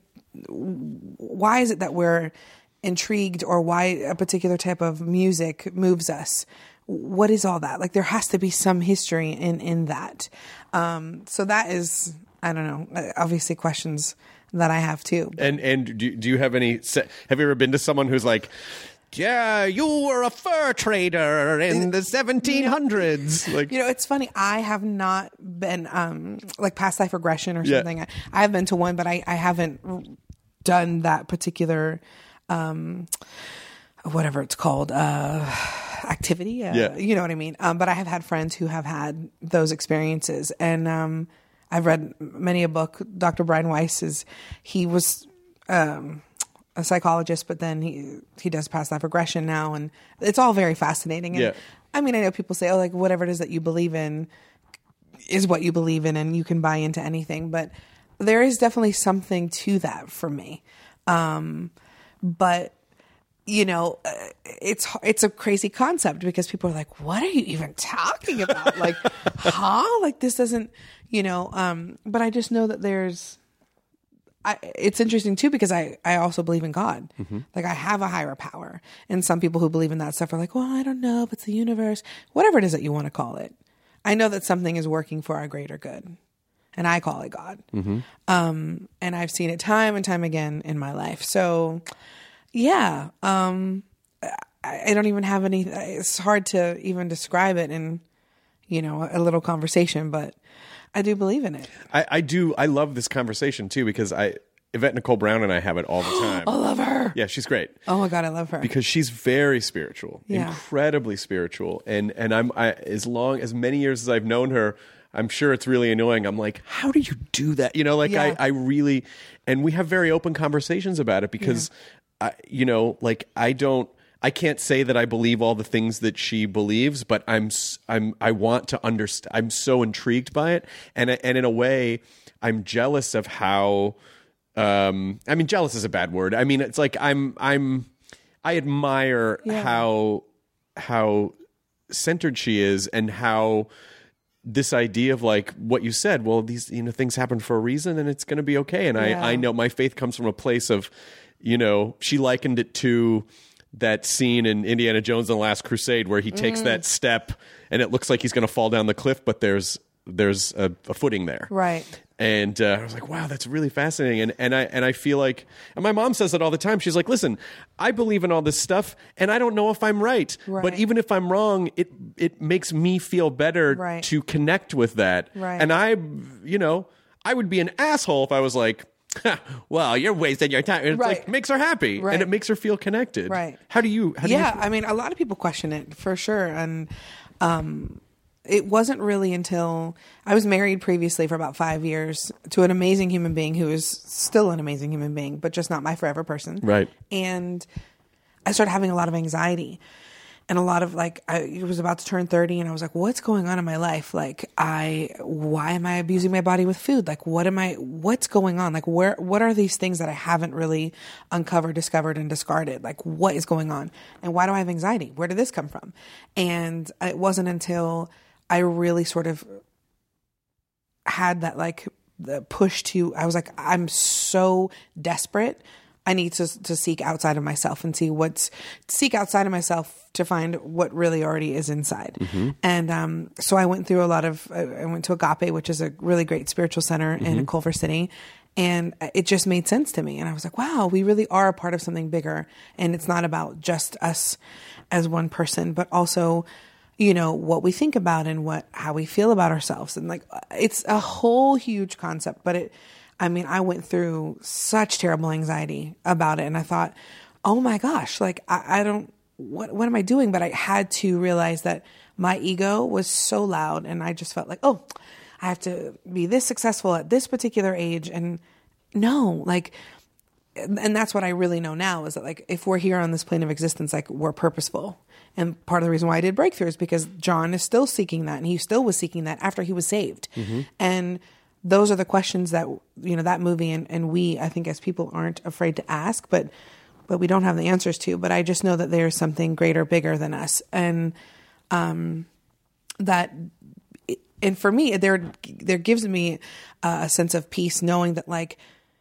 why is it that we're intrigued, or why a particular type of music moves us? What is all that? Like, there has to be some history in, in that. Um, so that is, I don't know, obviously questions that I have too. And and do, do you have any? se- Have you ever been to someone who's like, yeah, you were a fur trader in the seventeen hundreds? Like, You know, it's funny. I have not been um, like past life regression or Yeah. something. I, I have been to one, but I, I haven't done that particular, um, whatever it's called, uh, activity. Uh, Yeah. You know what I mean? Um, but I have had friends who have had those experiences, and um, I've read many a book. Doctor Brian Weiss is, he was um, a psychologist, but then he he does past life regression now, and it's all very fascinating. And Yeah. I mean, I know people say, oh, like whatever it is that you believe in is what you believe in, and you can buy into anything. But there is definitely something to that for me. Um, but you know, uh, it's it's a crazy concept because people are like, what are you even talking about? Like, huh? Like this doesn't, you know. Um, but I just know that there's. I, it's interesting too because I, I also believe in God. Mm-hmm. Like I have a higher power, and some people who believe in that stuff are like, well, I don't know if it's the universe, whatever it is that you want to call it. I know that something is working for our greater good, and I call it God. Mm-hmm. Um, and I've seen it time and time again in my life. So, yeah, um, I, I don't even have any. It's hard to even describe it in, you know, a little conversation, but I do believe in it. I, I do. I love this conversation too because I, Yvette Nicole Brown and I have it all the time. I love her. Yeah, she's great. Oh my God, I love her. Because she's very spiritual, Yeah. incredibly spiritual. And and I'm I, as long as many years as I've known her, I'm sure it's really annoying. I'm like, how do you do that? You know, like Yeah. I, I really, and we have very open conversations about it because, I, you know, like I don't, I can't say that I believe all the things that she believes, but I'm, s- I'm, I want to understand. I'm so intrigued by it, and and in a way, I'm jealous of how. Um, I mean, jealous is a bad word. I mean, it's like I'm, I'm, I admire Yeah. how, how centered she is, and how this idea of like what you said. Well, these you know things happen for a reason, and it's going to be okay. And Yeah. I, I know my faith comes from a place of, you know, she likened it to that scene in Indiana Jones and the Last Crusade where he takes Mm. that step and it looks like he's going to fall down the cliff, but there's there's a, a footing there. Right. And uh, I was like, wow, that's really fascinating. And and I and I feel like, and my mom says it all the time. She's like, listen, I believe in all this stuff, and I don't know if I'm right. Right. But even if I'm wrong, it it makes me feel better Right. to connect with that. Right. And I, you know, I would be an asshole if I was like, "Ha, well, you're wasting your time. It's Right. like makes her happy, Right. and it makes her feel connected. Right. How do you? How do Yeah, you I mean, a lot of people question it for sure, and um, it wasn't really until I was married previously for about five years to an amazing human being who is still an amazing human being, but just not my forever person. Right. And I started having a lot of anxiety. And a lot of like, I was about to turn thirty and I was like, what's going on in my life? Like, I, why am I abusing my body with food? Like, what am I, what's going on? Like, where, what are these things that I haven't really uncovered, discovered, and discarded? Like, what is going on? And why do I have anxiety? Where did this come from? And it wasn't until I really sort of had that like the push to, I was like, I'm so desperate. I need to to seek outside of myself and see what's seek outside of myself to find what really already is inside. Mm-hmm. And um, so I went through a lot of. I went to Agape, which is a really great spiritual center Mm-hmm. in Culver City, and it just made sense to me. And I was like, wow, we really are a part of something bigger, and it's not about just us as one person, but also, you know, what we think about and what how we feel about ourselves, and like it's a whole huge concept, but it. I mean, I went through such terrible anxiety about it. And I thought, oh my gosh, like, I, I don't, what, what am I doing? But I had to realize that my ego was so loud. And I just felt like, oh, I have to be this successful at this particular age. And no, like, and that's what I really know now is that, like, if we're here on this plane of existence, like, we're purposeful. And part of the reason why I did Breakthrough is because John is still seeking that. And he still was seeking that after he was saved. Mm-hmm. And those are the questions that, you know, that movie and, and we, I think as people aren't afraid to ask, but, but we don't have the answers to, but I just know that there's something greater, bigger than us. And, um, that, and for me, there, there gives me a sense of peace knowing that, like,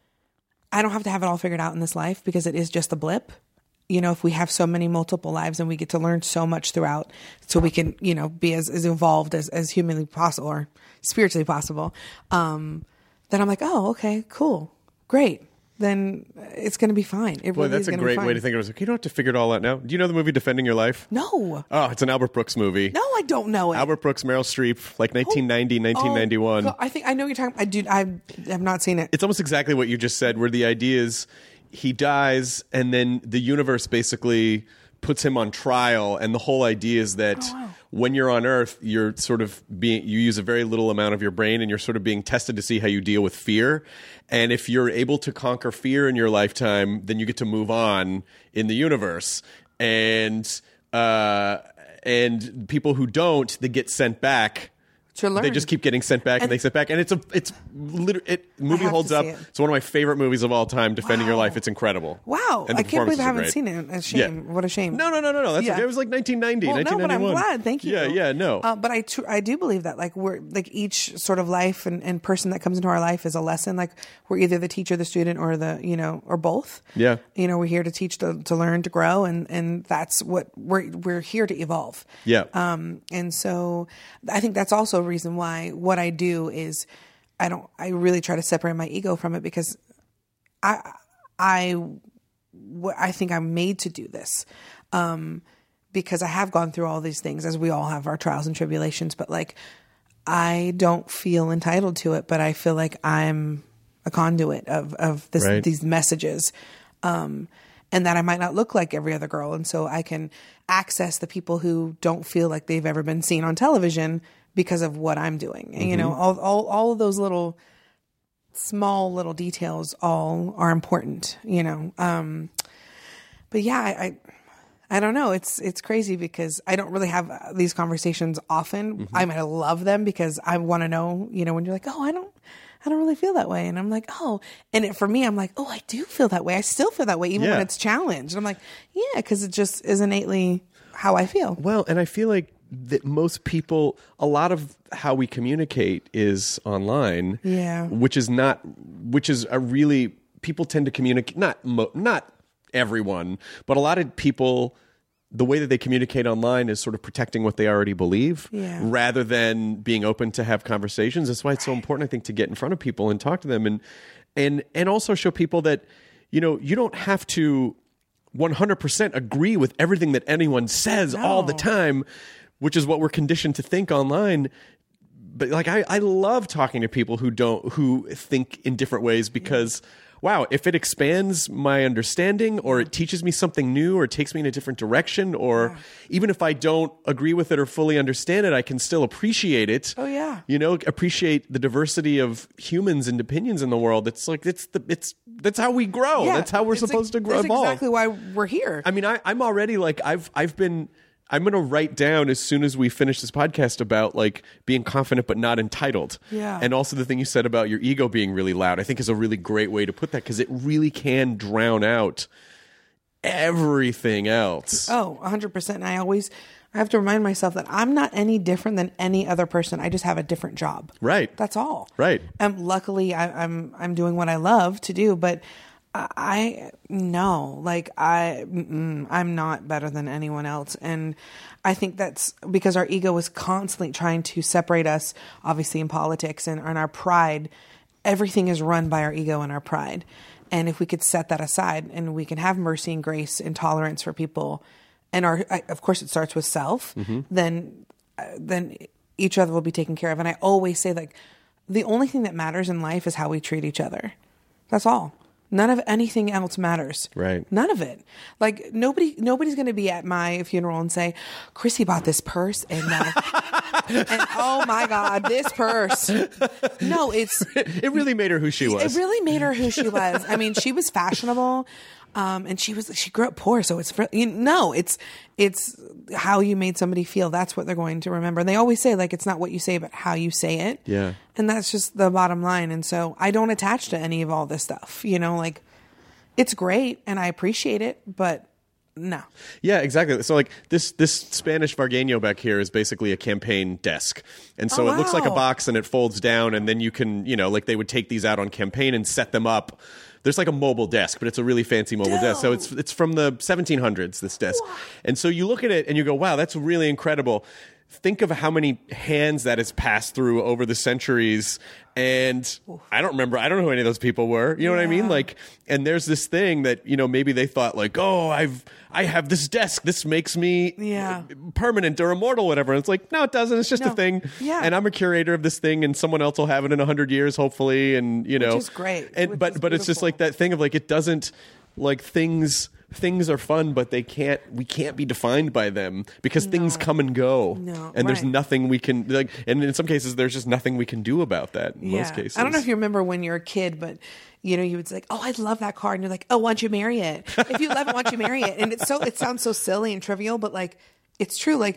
I don't have to have it all figured out in this life because it is just a blip. You know, if we have so many multiple lives and we get to learn so much throughout, so we can, you know, be as, as evolved as, as humanly possible or spiritually possible, um, then I'm like, oh, okay, cool, great. Then it's going to be fine. It Boy, really that's is a gonna be great fine. way to think of it. Like, you don't have to figure it all out now. Do you know the movie Defending Your Life? No. Oh, it's an Albert Brooks movie. No, I don't know it. Albert Brooks, Meryl Streep, like nineteen ninety, nineteen ninety-one. Oh, God, I think I know what you're talking. I do. I have not seen it. It's almost exactly what you just said, where the idea is he dies and then the universe basically puts him on trial, and the whole idea is that Oh, wow. when you're on Earth, you're sort of being you use a very little amount of your brain, and you're sort of being tested to see how you deal with fear. And if you're able to conquer fear in your lifetime, then you get to move on in the universe. And uh, and people who don't, they get sent back. To learn. They just keep getting sent back and, And- they sent back, and it's a it's literally it movie have to holds up. see it. It's one of my favorite movies of all time. Defending Your Wow. Life, it's incredible. Wow, And the I can't believe performances I are haven't great. seen it. A shame. What a shame. No, no, no, no, no. That's Yeah. okay. It was like nineteen ninety, Well, no, nineteen but I'm ninety-one. glad. Thank you. Yeah, yeah, no. Uh, but I, tr- I do believe that, like, we're like each sort of life and, and person that comes into our life is a lesson. Like, we're either the teacher, the student, or the you know, or both. Yeah. You know, we're here to teach, to, to learn, to grow, and and that's what we're we're here to evolve. Yeah. Um. And so, I think that's also a reason why what I do is, I don't. I really try to separate my ego from it because, I I what I think I'm made to do this. Um, because I have gone through all these things, as we all have our trials and tribulations, but like, I don't feel entitled to it, but I feel like I'm a conduit of, of this, Right. these messages. Um, and that I might not look like every other girl. And so I can access the people who don't feel like they've ever been seen on television because of what I'm doing. And, you know, all, all, all of those little small little details all are important, you know? Um, but yeah, I, I, I don't know. It's, it's crazy because I don't really have these conversations often. Mm-hmm. I might love them because I want to know, you know, when you're like, oh, I don't, I don't really feel that way. And I'm like, oh, and it, for me, I'm like, oh, I do feel that way. I still feel that way, even Yeah. when it's challenged. And I'm like, yeah, because it just is innately how I feel. Well, and I feel like that most people, a lot of how we communicate is online. Yeah. Which is not, which is a really, people tend to communicate, not, mo- not everyone, but a lot of people, the way that they communicate online is sort of protecting what they already believe Yeah. rather than being open to have conversations. That's why it's so important, I think, to get in front of people and talk to them and, and, and also show people that, you know, you don't have to one hundred percent agree with everything that anyone says all the No. time, which is what we're conditioned to think online. But like, I, I love talking to people who don't, who think in different ways because, wow, if it expands my understanding or it teaches me something new or it takes me in a different direction, or Yeah. even if I don't agree with it or fully understand it, I can still appreciate it. Oh, yeah. You know, appreciate the diversity of humans and opinions in the world. It's like, it's the, it's, that's how we grow. Yeah. That's how we're It's supposed like- to grow, That's evolve. exactly why we're here. I mean, I, I'm already like, I've, I've been, I'm going to write down as soon as we finish this podcast about like being confident but not entitled. Yeah. And also the thing you said about your ego being really loud, I think is a really great way to put that because it really can drown out everything else. Oh, one hundred percent. And I always, I have to remind myself that I'm not any different than any other person. I just have a different job. Right. That's all. Right. Um, luckily, I, I'm I'm doing what I love to do, but I, I no, like I, mm-mm, I'm not better than anyone else, and I think that's because our ego is constantly trying to separate us. Obviously, in politics and, and our pride, everything is run by our ego and our pride. And if we could set that aside, and we can have mercy and grace and tolerance for people, and our, I, of course, it starts with self. Mm-hmm. Then, uh, then each other will be taken care of. And I always say, like, the only thing that matters in life is how we treat each other. That's all. None of anything else matters. Right. None of it. Like nobody, nobody's going to be at my funeral and say, "Chrissy bought this purse," and, uh, and oh my God, this purse. No, it's It really made her who she was. it really made her who she was. I mean, she was fashionable, um, and she was she grew up poor, so it's fr- you know, no, it's it's how you made somebody feel. That's what they're going to remember. And they always say, like, it's not what you say, but how you say it. Yeah. And that's just the bottom line. And so I don't attach to any of all this stuff. You know, like it's great and I appreciate it, but no. Yeah, exactly. So like this this Spanish Vargueño back here is basically a campaign desk. And so Oh, it looks like a wow. box and it folds down and then you can, you know, like they would take these out on campaign and set them up. There's like a mobile desk, but it's a really fancy mobile desk. So it's it's from the seventeen hundreds, this desk. And so you look at it and you go, wow, that's really incredible. Think of how many hands that has passed through over the centuries. And I don't remember, I don't know who any of those people were. You know what I mean? Yeah. Like, and there's this thing that, you know, maybe they thought like, oh, I've, I have this desk. This makes me Yeah. permanent or immortal, whatever. And it's like, no, it doesn't. It's just No. a thing. Yeah. And I'm a curator of this thing and someone else will have it in a hundred years, hopefully. And, you know, is great, And, which but, is but it's just beautiful. like that thing of like, it doesn't like things, things are fun, but they can't, we can't be defined by them because things come and go. No, and there's right. nothing we can like, and in some cases there's just nothing we can do about that in Yeah. most cases. I don't know if you remember when you were a kid, but you know, you would say, like, "Oh, I love that car," and you're like, "Oh, why don't you marry it? If you love it, why don't you marry it?" And it's so it sounds so silly and trivial, but like it's true. Like,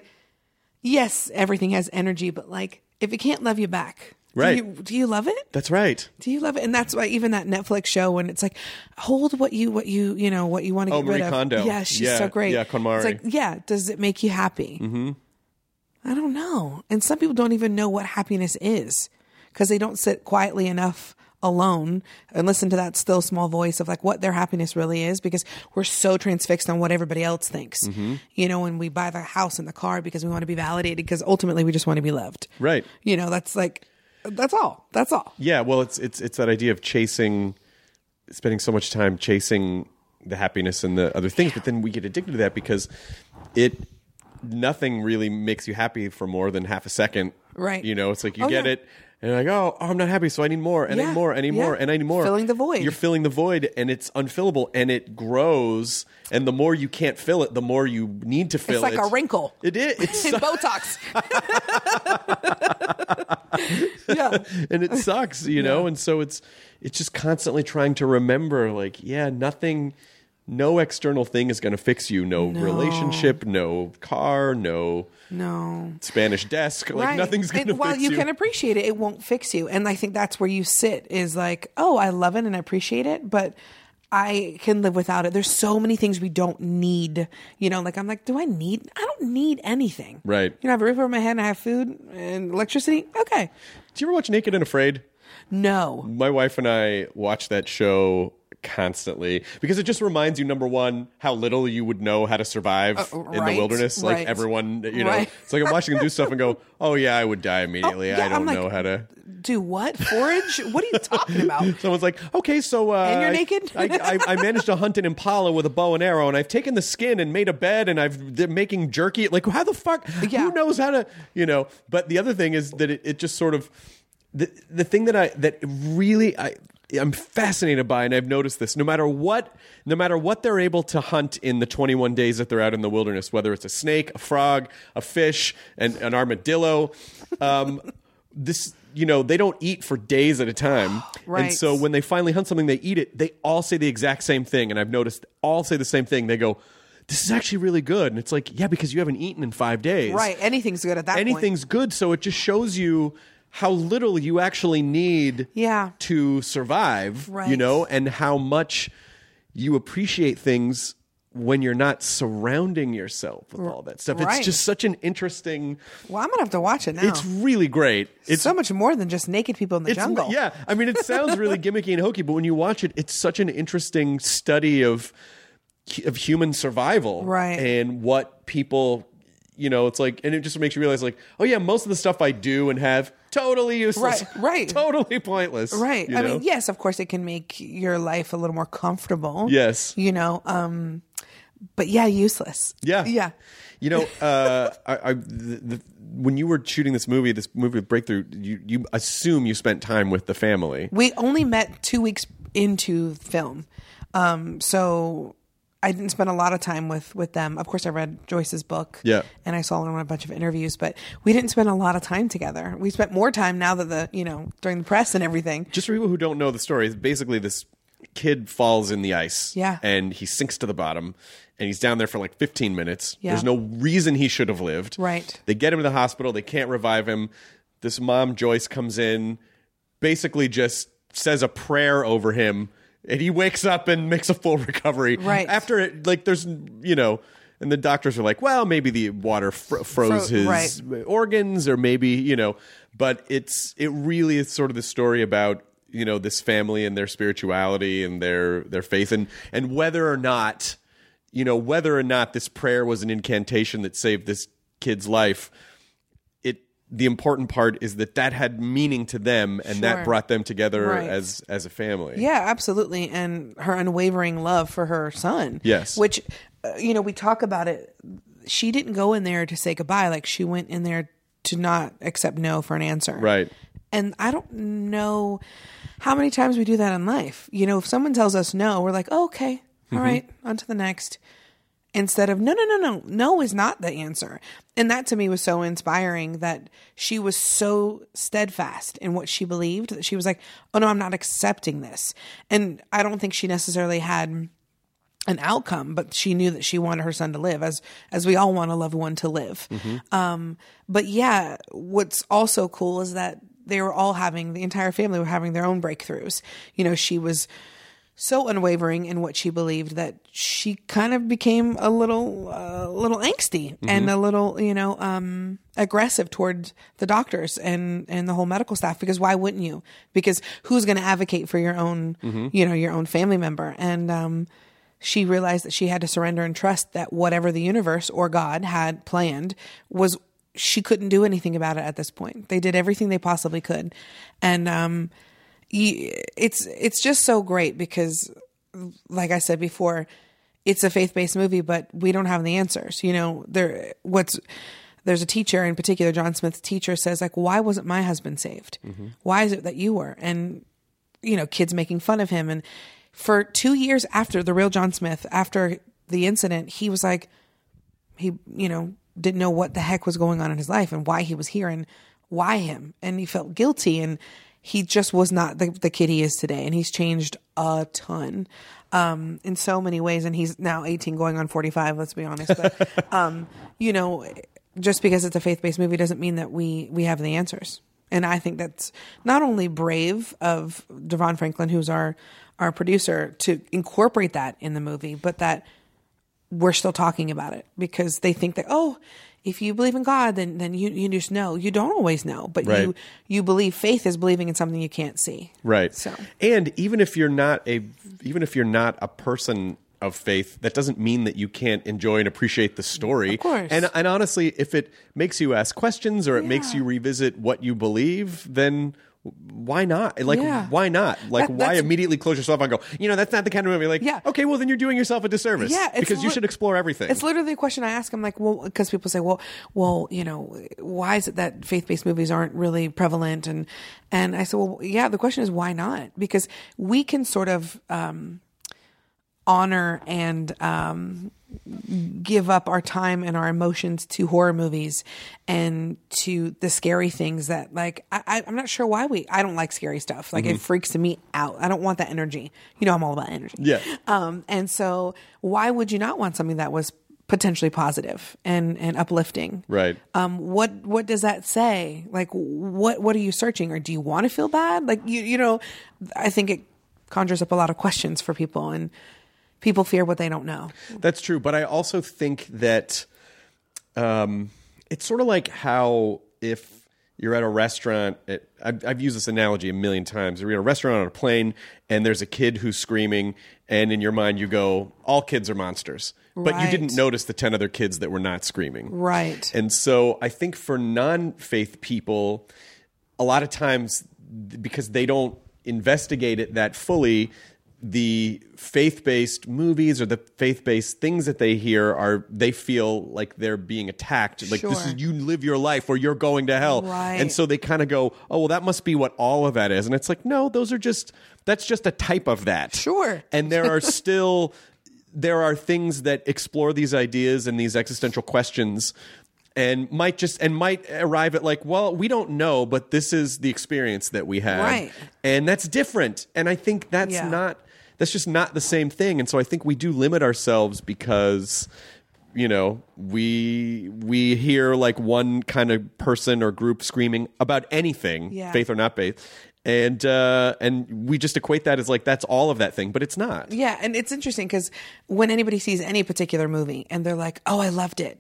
yes, everything has energy, but like if it can't love you back, Right. Do you, do you love it? That's right. Do you love it? And that's why even that Netflix show when it's like, hold what you what you you know what you want to Oh, get Marie rid of. Kondo. Yeah, she's Yeah, so great. yeah, KonMari. It's like, yeah, does it make you happy? Mm-hmm. I don't know. And some people don't even know what happiness is because they don't sit quietly enough alone and listen to that still small voice of like what their happiness really is, because we're so transfixed on what everybody else thinks. Mm-hmm. You know, when we buy the house and the car because we want to be validated, because ultimately we just want to be loved. Right. You know, that's like, that's all. That's all. Yeah, well, it's it's it's that idea of chasing, spending so much time chasing the happiness and the other things, but then we get addicted to that because it nothing really makes you happy for more than half a second, Right. You know, it's like you Oh, get yeah. it. And you're like, oh, oh, I'm not happy, so I need more, and I Yeah, need more, I need yeah. more, and I need more. Filling the void. You're filling the void, and it's unfillable, and it grows. And the more you can't fill it, the more you need to fill It's like it. a wrinkle. It is. It's In Botox. Yeah. and it sucks, you know. And so it's it's just constantly trying to remember, like, yeah, nothing, no external thing is going to fix you. No, No. relationship, no car, no No. Spanish desk. Like Right. nothing's going to And while fix you you. can appreciate it, it won't fix you. And I think that's where you sit is like, oh, I love it and I appreciate it, but I can live without it. There's so many things we don't need. You know, like I'm like, do I need? I don't need anything. Right. You know, I have a roof over my head and I have food and electricity. Okay. Do you ever watch Naked and Afraid? No. My wife and I watch that show constantly because it just reminds you, number one, how little you would know how to survive Uh, in the right, wilderness. Like right. everyone, you know, Right. it's like I'm watching them do stuff and go, oh yeah, I would die immediately. Oh, yeah, I don't I'm like, know how to. Do what? Forage? What are you talking about? Someone's like, okay, so uh, And you're I- naked? I, I, I managed to hunt an impala with a bow and arrow, and I've taken the skin and made a bed, and I've they're making jerky. Like, how the fuck? Yeah. Who knows how to? You know. But the other thing is that it, it just sort of the the thing that I that really I. I'm fascinated by, and I've noticed this. No matter what, no matter what they're able to hunt in the twenty-one days that they're out in the wilderness, whether it's a snake, a frog, a fish, and an armadillo, um, this you know they don't eat for days at a time. Right. And so when they finally hunt something, they eat it. They all say the exact same thing, and I've noticed all say the same thing. They go, "This is actually really good," and it's like, yeah, because you haven't eaten in five days. Right. Anything's good at that point. Anything's good, so it just shows you how little you actually need Yeah. to survive, Right. you know, and how much you appreciate things when you're not surrounding yourself with all that stuff. Right. It's just such an interesting, Well, I'm going to have to watch it now. it's really great. It's so much more than just naked people in the it's, jungle. Yeah, I mean, it sounds really gimmicky and hokey, but when you watch it, it's such an interesting study of of human survival, Right. And what people, you know, it's like, and it just makes you realize, like, oh yeah, most of the stuff I do and have totally useless, Right, right. totally pointless, Right. you I know? mean, yes, of course, it can make your life a little more comfortable. Yes. You know, um, but yeah, useless. Yeah. Yeah. You know, uh, I, I the, the, when you were shooting this movie, this movie with Breakthrough, you, you assume you spent time with the family. We only met two weeks into film. Um, so I didn't spend a lot of time with, with them. Of course, I read Joyce's book. Yeah. And I saw her on a bunch of interviews, but we didn't spend a lot of time together. We spent more time now that the, you know, during the press and everything. Just for people who don't know the story, it's basically this kid falls in the ice. Yeah. And he sinks to the bottom. And he's down there for like fifteen minutes. Yeah. There's no reason he should have lived. Right. They get him to the hospital. They can't revive him. This mom, Joyce, comes in, basically just says a prayer over him. And he wakes up and makes a full recovery. Right. After it, like, there's, you know, and the doctors are like, well, maybe the water fr- froze Fro- his right. organs, or maybe, you know, but it's, it really is sort of the story about, you know, this family and their spirituality and their, their faith, and, and whether or not, you know, whether or not this prayer was an incantation that saved this kid's life. It, the important part is that that had meaning to them, and Sure. that brought them together Right. as, as a family. Yeah, absolutely. And her unwavering love for her son. Yes. Which, uh, you know, we talk about it. She didn't go in there to say goodbye. Like, she went in there to not accept no for an answer. Right. And I don't know how many times we do that in life. You know, if someone tells us no, we're like, oh, okay, all right, on to the next. Instead of, no, no, no, no, no is not the answer. And that to me was so inspiring, that she was so steadfast in what she believed, that she was like, oh no, I'm not accepting this. And I don't think she necessarily had an outcome, but she knew that she wanted her son to live, as as we all want a loved one to live. Um, but yeah, what's also cool is that they were all having, the entire family were having their own breakthroughs. You know, she was so unwavering in what she believed that she kind of became a little, uh, little angsty Mm-hmm. and a little, you know, um, aggressive towards the doctors and, and the whole medical staff, because why wouldn't you? Because who's going to advocate for your own, Mm-hmm. you know, your own family member? And, um, she realized that she had to surrender and trust that whatever the universe or God had planned was, she couldn't do anything about it at this point. They did everything they possibly could. And, um, it's it's just so great because, like I said before, it's a faith-based movie, but we don't have the answers. You know, there what's there's a teacher in particular, John Smith's teacher says like, why wasn't my husband saved? Mm-hmm. Why is it that you were? And, you know, kids making fun of him. And for two years after the real John Smith, after the incident, he was like, he, you know, didn't know what the heck was going on in his life and why he was here and why him. And he felt guilty, and he just was not the, the kid he is today. And he's changed a ton um, in so many ways. And he's now eighteen going on forty-five, let's be honest. But, um, you know, just because it's a faith-based movie doesn't mean that we, we have the answers. And I think that's not only brave of Devon Franklin, who's our, our producer, to incorporate that in the movie, but that we're still talking about it because they think that, oh, if you believe in God, then, then you, you just know. You don't always know, but right. you, you believe. Faith is believing in something you can't see. Right. So, and even if you're not a, even if you're not a person of faith, that doesn't mean that you can't enjoy and appreciate the story. Of course. And and honestly, if it makes you ask questions or it Yeah. makes you revisit what you believe, then why not? Like, Yeah. why not? Like, That- why that's- immediately close yourself and go, you know, that's not the kind of movie. Like, Yeah. okay, well, then you're doing yourself a disservice. Yeah, it's because you li- should explore everything. It's literally a question I ask. I'm like, well, because people say, well, well, you know, why is it that faith-based movies aren't really prevalent? And and I said, well, yeah, the question is why not? Because we can sort of um, honor and um, give up our time and our emotions to horror movies and to the scary things that, like, I, I, I'm not sure why we, I don't like scary stuff. Like, Mm-hmm. it freaks me out. I don't want that energy. You know, I'm all about energy. Yeah. Um, and so why would you not want something that was potentially positive and, and uplifting? Right. Um, what, what does that say? Like, what, what are you searching? Or do you want to feel bad? Like, you, you know, I think it conjures up a lot of questions for people, and people fear what they don't know. That's true, but I also think that um, it's sort of like how if you're at a restaurant, it, I've, I've used this analogy a million times. You're at a restaurant on a plane, and there's a kid who's screaming, and in your mind you go, all kids are monsters. But you Right. didn't notice the ten other kids that were not screaming. Right. And so I think for non-faith people, a lot of times, because they don't investigate it that fully, the faith-based movies or the faith-based things that they hear are, they feel like they're being attacked. Like, this Sure. is, you live your life or you're going to hell. Right. And so they kind of go, oh, well, that must be what all of that is. And it's like, no, those are just, that's just a type of that. Sure. And there are still, there are things that explore these ideas and these existential questions and might just, and might arrive at like, well, we don't know, but this is the experience that we had. Right. And that's different. And I think that's Yeah. not, that's just not the same thing. And so I think we do limit ourselves because, you know, we we hear like one kind of person or group screaming about anything, Yeah. faith or not faith, and uh, and we just equate that as like that's all of that thing, but it's not. Yeah, and it's interesting because when anybody sees any particular movie and they're like, "Oh, I loved it,"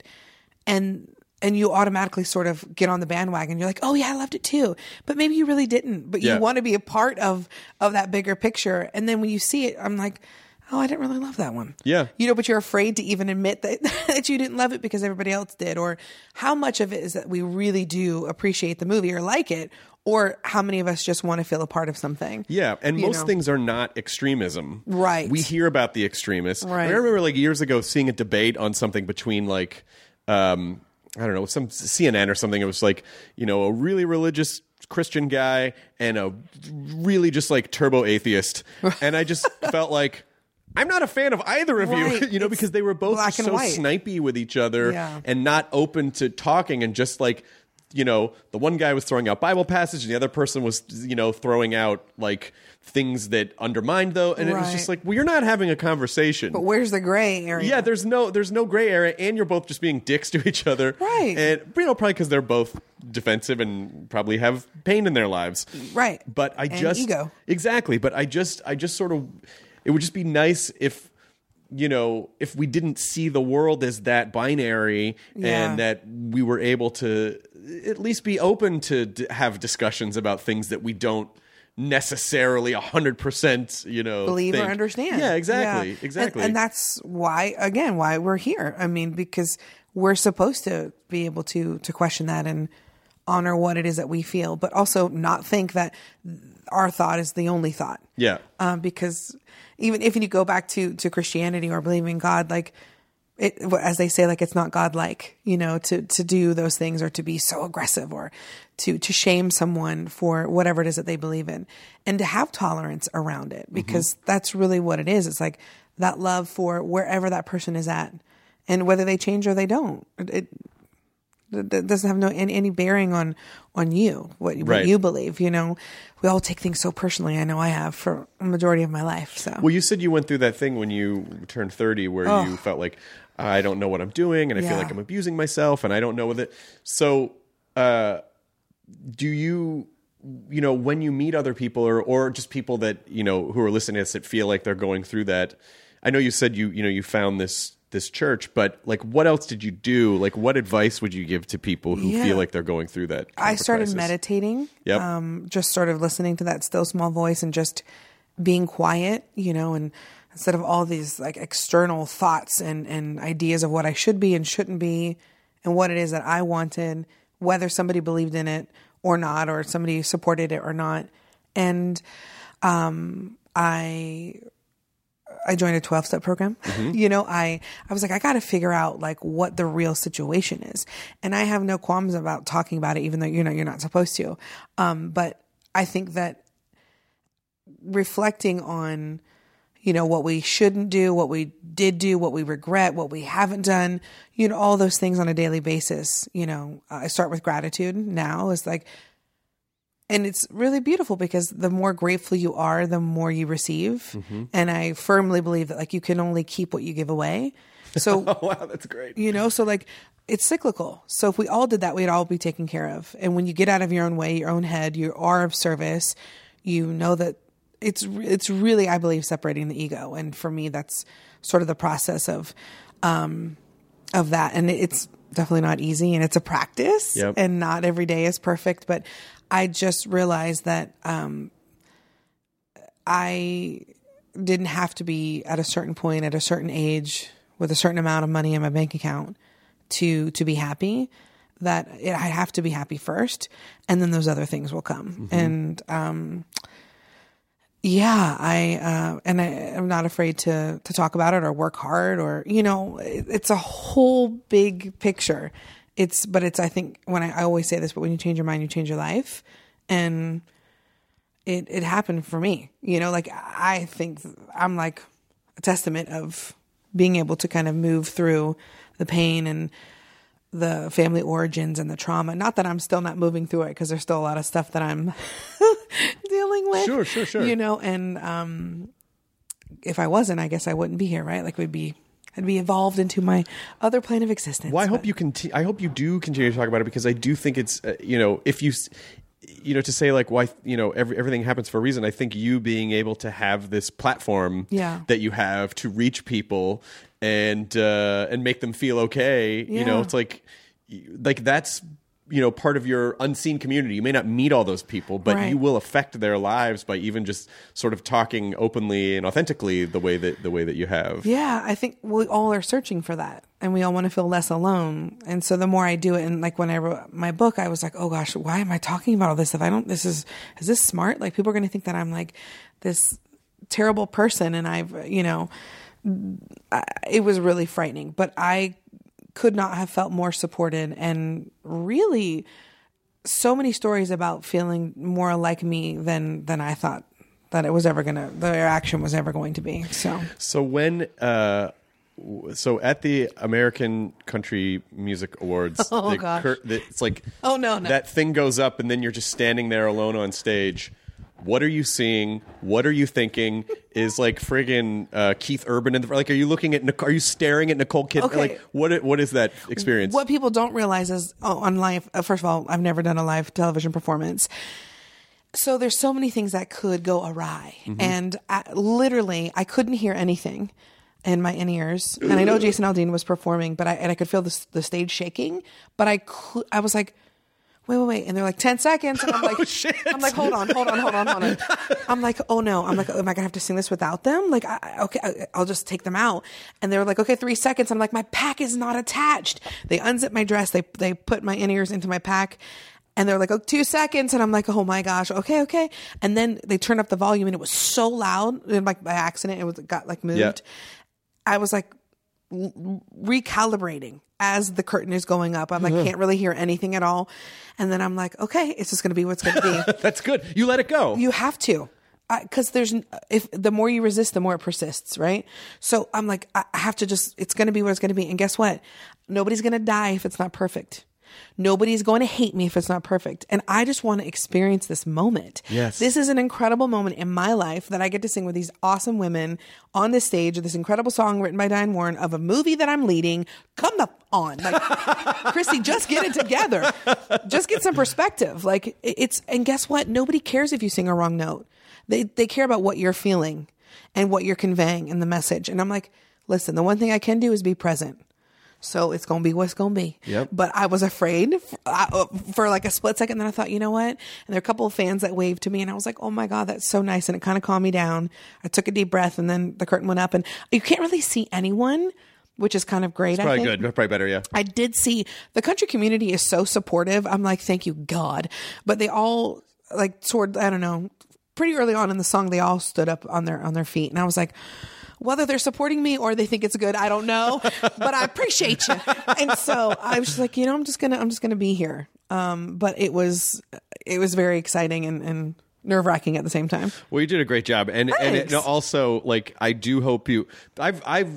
and and you automatically sort of get on the bandwagon. You're like, "Oh yeah, I loved it too," but maybe you really didn't. But you Yeah. want to be a part of of that bigger picture. And then when you see it, I'm like, "Oh, I didn't really love that one." Yeah. you know, but you're afraid to even admit that that you didn't love it because everybody else did, or how much of it is that we really do appreciate the movie or like it, or how many of us just want to feel a part of something. Yeah, and You most know? things are not extremism. Right. We hear about the extremists. Right. I remember like years ago seeing a debate on something between like, um, I don't know, some C N N or something. It was like, you know, a really religious Christian guy and a really just like turbo atheist. And I just felt like, I'm not a fan of either of Right. you, you know, It's because they were both black and so white. snipey with each other Yeah. and not open to talking and just like, you know, the one guy was throwing out Bible passages and the other person was, you know, throwing out like things that undermined though. And it was Right. just like, well, you're not having a conversation. But where's the gray area? Yeah, there's no there's no gray area, and you're both just being dicks to each other, Right. And you know, probably because they're both defensive and probably have pain in their lives, Right. But I And just ego. exactly. But I just I just sort of, it would just be nice if, you know, if we didn't see the world as that binary, Yeah. and that we were able to at least be open to d- have discussions about things that we don't necessarily a hundred percent, you know, believe think. or understand. Yeah, exactly, Yeah. exactly. And, and that's why, again, why we're here. I mean, because we're supposed to be able to to question that and honor what it is that we feel, but also not think that our thought is the only thought. Yeah. Um, because even if you go back to to Christianity or believing in God, like it, as they say, like it's not godlike, you know, to, to do those things or to be so aggressive or to, to shame someone for whatever it is that they believe in, and to have tolerance around it, because mm-hmm. that's really what it is. It's like that love for wherever that person is at, and whether they change or they don't, it, it doesn't have no any, any bearing on, on you, what, what right. you believe. You know, we all take things so personally. I know I have for a majority of my life. So, well, you said you went through that thing when you turned thirty where oh. you felt like, I don't know what I'm doing, and I yeah. feel like I'm abusing myself, and I don't know what it. So, uh, do you, you know, when you meet other people or, or just people that, you know, who are listening to this that feel like they're going through that, I know you said you, you know, you found this, this church, but like, what else did you do? Like, what advice would you give to people who yeah. feel like they're going through that? I started crisis? meditating, yep. um, just sort of listening to that still small voice and just being quiet, you know, and instead of all these like external thoughts and, and ideas of what I should be and shouldn't be and what it is that I wanted, whether somebody believed in it or not, or somebody supported it or not. And um, I I joined a twelve-step program. Mm-hmm. You know, I, I was like, I got to figure out like what the real situation is. And I have no qualms about talking about it, even though, you know, you're not supposed to. Um, but I think that reflecting on, you know, what we shouldn't do, what we did do, what we regret, what we haven't done, you know, all those things on a daily basis. You know, I start with gratitude now. It's like, and it's really beautiful because the more grateful you are, the more you receive. Mm-hmm. And I firmly believe that like you can only keep what you give away. So, oh, wow, that's great. You know, so like it's cyclical. So if we all did that, we'd all be taken care of. And when you get out of your own way, your own head, you are of service, you know that It's it's really, I believe, separating the ego, and for me, that's sort of the process of um, of that. And it's definitely not easy, and it's a practice, yep. and not every day is perfect. But I just realized that um, I didn't have to be at a certain point, at a certain age, with a certain amount of money in my bank account to to be happy. That it, I have to be happy first, and then those other things will come. Mm-hmm. And um, Yeah, I uh, and I, I'm not afraid to to talk about it or work hard or, you know, it, it's a whole big picture. It's but it's I think when I, I always say this, but when you change your mind, you change your life, and it it happened for me. You know, like I think I'm like a testament of being able to kind of move through the pain and the family origins and the trauma. Not that I'm still not moving through it, because there's still a lot of stuff that I'm dealing with. Sure, sure, sure. You know, and um, if I wasn't, I guess I wouldn't be here, right? Like we'd be, I'd be evolved into my other plane of existence. Well, I but. hope you conti- I hope you do continue to talk about it, because I do think it's, uh, you know, if you, you know, to say like why, you know, every, everything happens for a reason. I think you being able to have this platform yeah. that you have to reach people and uh, and make them feel okay. Yeah. You know, it's like like that's, you know, part of your unseen community. You may not meet all those people, but right. you will affect their lives by even just sort of talking openly and authentically the way that the way that you have. Yeah, I think we all are searching for that, and we all want to feel less alone. And so the more I do it, and like when I wrote my book, I was like, oh gosh, why am I talking about all this stuff? I don't. This is is this smart? Like people are going to think that I'm like this terrible person, and I've, you know, I, it was really frightening. But I could not have felt more supported, and really so many stories about feeling more like me than than I thought that it was ever gonna the reaction was ever going to be. So so when uh so at the American Country Music Awards, oh the gosh. cur- the, it's like oh no, no that thing goes up and then you're just standing there alone on stage. What are you seeing? What are you thinking? Is like friggin' uh, Keith Urban in the like? Are you looking at? Nic- are you staring at Nicole Kidman? Okay. Like what? What is that experience? What people don't realize is oh, on live. Uh, first of all, I've never done a live television performance, so there's so many things that could go awry, mm-hmm. and I, literally, I couldn't hear anything in my in ears. And I know Jason Aldean was performing, but I and I could feel the the stage shaking. But I could, I was like. Wait, wait, wait. And they're like, ten seconds. And I'm like, oh, shit. I'm like, hold on, hold on, hold on, hold on. I'm like, oh no. I'm like, am I going to have to sing this without them? Like, I, okay, I'll just take them out. And they were like, okay, three seconds. I'm like, my pack is not attached. They unzip my dress. They, they put my in-ears into my pack. And they're like, oh, two seconds. And I'm like, oh my gosh. Okay, okay. And then they turned up the volume and it was so loud. And like by accident, it was, it got like moved. Yeah. I was like, l- recalibrating as the curtain is going up. I'm like, can't really hear anything at all. And then I'm like, okay, it's just going to be what's going to be. That's good. You let it go. You have to. Because there's, if the more you resist, the more it persists, right? So I'm like, I have to just, it's going to be what it's going to be. And guess what? Nobody's going to die if it's not perfect. Nobody's going to hate me if it's not perfect. And I just want to experience this moment. Yes. This is an incredible moment in my life that I get to sing with these awesome women on this stage, this incredible song written by Diane Warren of a movie that I'm leading. Come up on. Like, Chrissy, just get it together. Just get some perspective. Like, it's, and guess what? Nobody cares if you sing a wrong note. They they care about what you're feeling and what you're conveying in the message. And I'm like, listen, the one thing I can do is be present. So it's going to be what's going to be. Yep. But I was afraid for, uh, for like a split second. Then I thought, you know what? And there are a couple of fans that waved to me and I was like, oh my God, that's so nice. And it kind of calmed me down. I took a deep breath and then the curtain went up and you can't really see anyone, which is kind of great. It's I probably think. good. Probably better, yeah. I did see the country community is so supportive. I'm like, thank you, God. But they all like toward, I don't know, pretty early on in the song, they all stood up on their on their feet. And I was like, whether they're supporting me or they think it's good, I don't know, but I appreciate you. And so I was just like, you know, I'm just going to, I'm just going to be here. Um, but it was, it was very exciting and, and nerve wracking at the same time. Well, you did a great job. And, and it, also, like, I do hope you, I've, I've,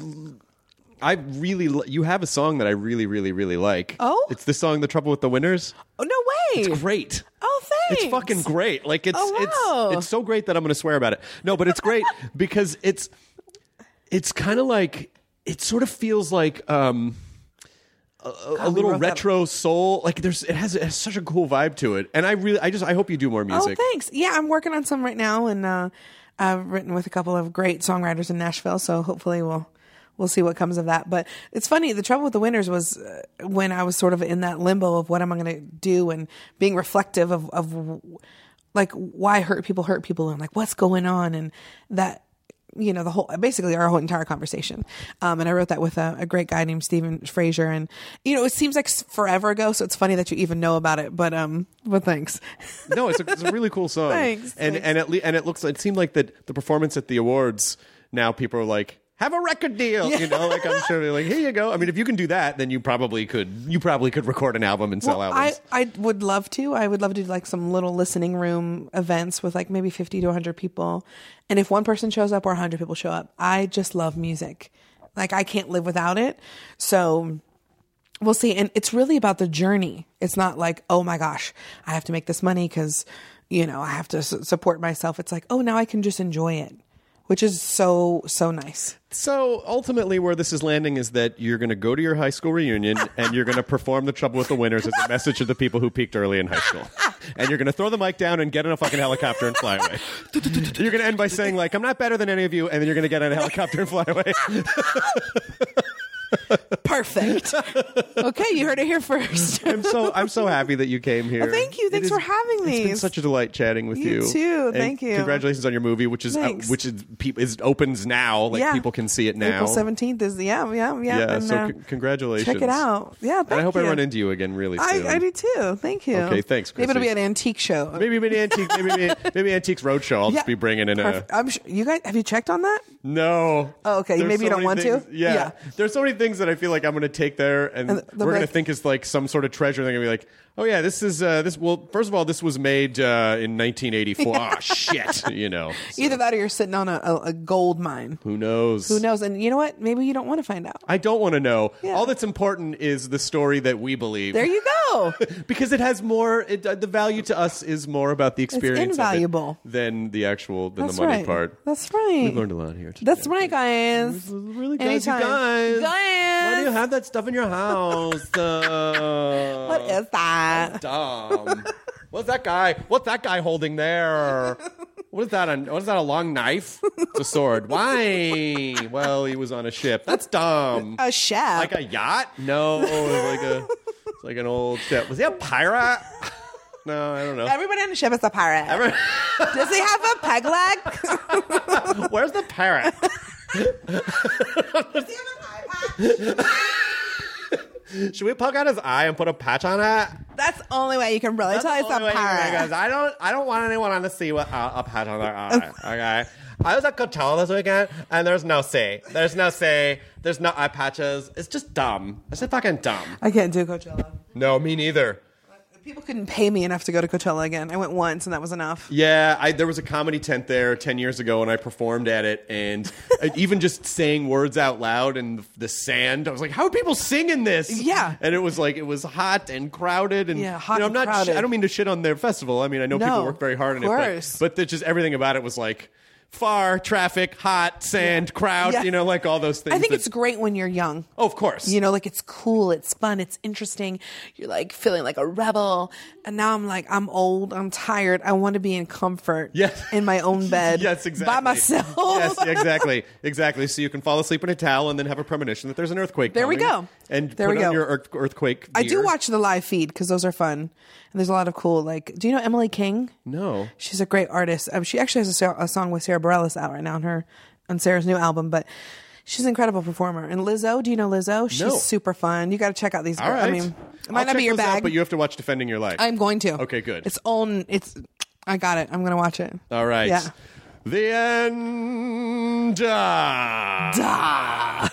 I really, you have a song that I really, really, really like. Oh? It's the song, The Trouble with the Winners. Oh, no way. It's great. Oh, thanks. It's fucking great. Like, it's, Oh, wow. it's, it's so great that I'm going to swear about it. No, but it's great because it's, it's kind of like, it sort of feels like, um, a, God, a little we wrote that- retro soul. Like there's, it has, it has such a cool vibe to it. And I really, I just, I hope you do more music. Oh, thanks. Yeah, I'm working on some right now, and uh, I've written with a couple of great songwriters in Nashville. So hopefully we'll we'll see what comes of that. But it's funny. The Trouble with the Winners was uh, when I was sort of in that limbo of what am I going to do, and being reflective of of like why hurt people hurt people, and like what's going on, and that. You know, the whole, basically our whole entire conversation. Um, and I wrote that with a, a great guy named Stephen Fraser. And, you know, it seems like forever ago. So it's funny that you even know about it, but, um, but thanks. No, it's a, it's a really cool song. Thanks, And, thanks. and it, le- and it looks, it seemed like that the performance at the awards, now people are like, have a record deal, you know, like I'm sure they're like, here you go. I mean, if you can do that, then you probably could, you probably could record an album and sell Well, albums. I, I would love to. I would love to do like some little listening room events with like maybe fifty to one hundred people. And if one person shows up or one hundred people show up, I just love music. Like I can't live without it. So we'll see. And it's really about the journey. It's not like, oh my gosh, I have to make this money because, you know, I have to s- support myself. It's like, oh, now I can just enjoy it, which is so, so nice. So ultimately, where this is landing is that you're going to go to your high school reunion and you're going to perform The Trouble with the Winners as a message to the people who peaked early in high school. And you're going to throw the mic down and get in a fucking helicopter and fly away. You're going to end by saying, like, I'm not better than any of you, and then you're going to get in a helicopter and fly away. Perfect. Okay, you heard it here first. I'm so I'm so happy that you came here. Well, thank you. It Thanks is- for having me. It's been such a delight chatting with You you. too. And Thank you. Congratulations on your movie, which is uh, Thanks. which is pe- is opens now. Like Yeah. people can see it now. April seventeenth is, yeah, yeah, yeah. Yeah. and, so uh, c- congratulations. check it out. Yeah, thank And I hope you. I run into you again really soon. I, I do too. Thank you. Okay, thanks, Maybe it'll Chrissy. be an antique show. Maybe maybe antique maybe maybe, maybe antiques roadshow. I'll Yeah. just be bringing in a Perfect. I'm sure, you guys, have you checked on that? no. Oh, okay. There's Maybe you so don't many want to? things- Yeah. Yeah. There's so many things that I feel like I'm going to take there, and, And they'll we're be going to like- think it's like some sort of treasure. They're going to be like, oh yeah, this is uh, this. Well, first of all, this was made uh, in nineteen eighty-four. Ah, shit. You know. So, Either that or you're sitting on a, a, a gold mine. who knows? Who knows? And you know what? Maybe you don't want to find out. I don't want to know. Yeah. All that's important is the story that we believe. There you go. Because it has more. It, uh, the value to us is more about the experience invaluable. of it than the actual than That's the money right. part. That's right. We learned a lot here today. That's right, guys. Really, guys, you Anytime. guys. Guys. Why do you have that stuff in your house? Uh, What is that? dumb. What's that guy? What's that guy holding there? What is that? A, what is that? A long knife? It's a sword. Why? Well, he was on a ship. That's dumb. A chef. Like a yacht? No, it was like a, it's like an old ship. Was he a pirate? No, I don't know. Everybody on the ship is a pirate. Every- Does he have a peg leg? Where's the parrot? Does he have an eye patch? Should we poke out his eye and put a patch on it? That's the only way you can really That's tell the it's a only way you can, pirate. because I don't, I don't want anyone on the sea with uh, a patch on their eye. Okay, I was at Coachella this weekend, and there's no say. There's no say. There's no eye patches. It's just dumb. It's just fucking dumb. I can't do Coachella. No, me neither. People couldn't pay me enough to go to Coachella again. I went once, and that was enough. Yeah, I, there was a comedy tent there ten years ago, and I performed at it. And even just saying words out loud in the, the sand, I was like, "How are people singing this?" Yeah, and it was like it was hot and crowded, and yeah, hot you know, I'm and not. crowded. Sh- I don't mean to shit on their festival. I mean, I know no, people work very hard on of it, course. but, but just everything about it was like. Far, traffic, hot, sand, yeah. crowd, yeah. you know, like all those things. I think that, it's great when you're young. Oh, of course. You know, like it's cool, it's fun, it's interesting. You're like feeling like a rebel. And now I'm like, I'm old, I'm tired. I want to be in comfort yes. in my own bed. Yes, exactly. By myself. Yes, exactly. Exactly. So you can fall asleep in a towel and then have a premonition that there's an earthquake There coming. we go. And there put we on go. your earth- earthquake gear. I do watch the live feed because those are fun. And there's a lot of cool, like, do you know Emily King? No. She's a great artist. Um, she actually has a, a song with Sarah Bareilles out right now on her on Sarah's new album, but she's an incredible performer. And Lizzo, do you know Lizzo? She's No. super fun. You got to check out these. All right. I mean, it might I'll not check be your those out, bag, but you have to watch Defending Your Life. I'm going to. Okay, good. It's own. It's. I got it. I'm going to watch it. All right. Yeah. The end. Da.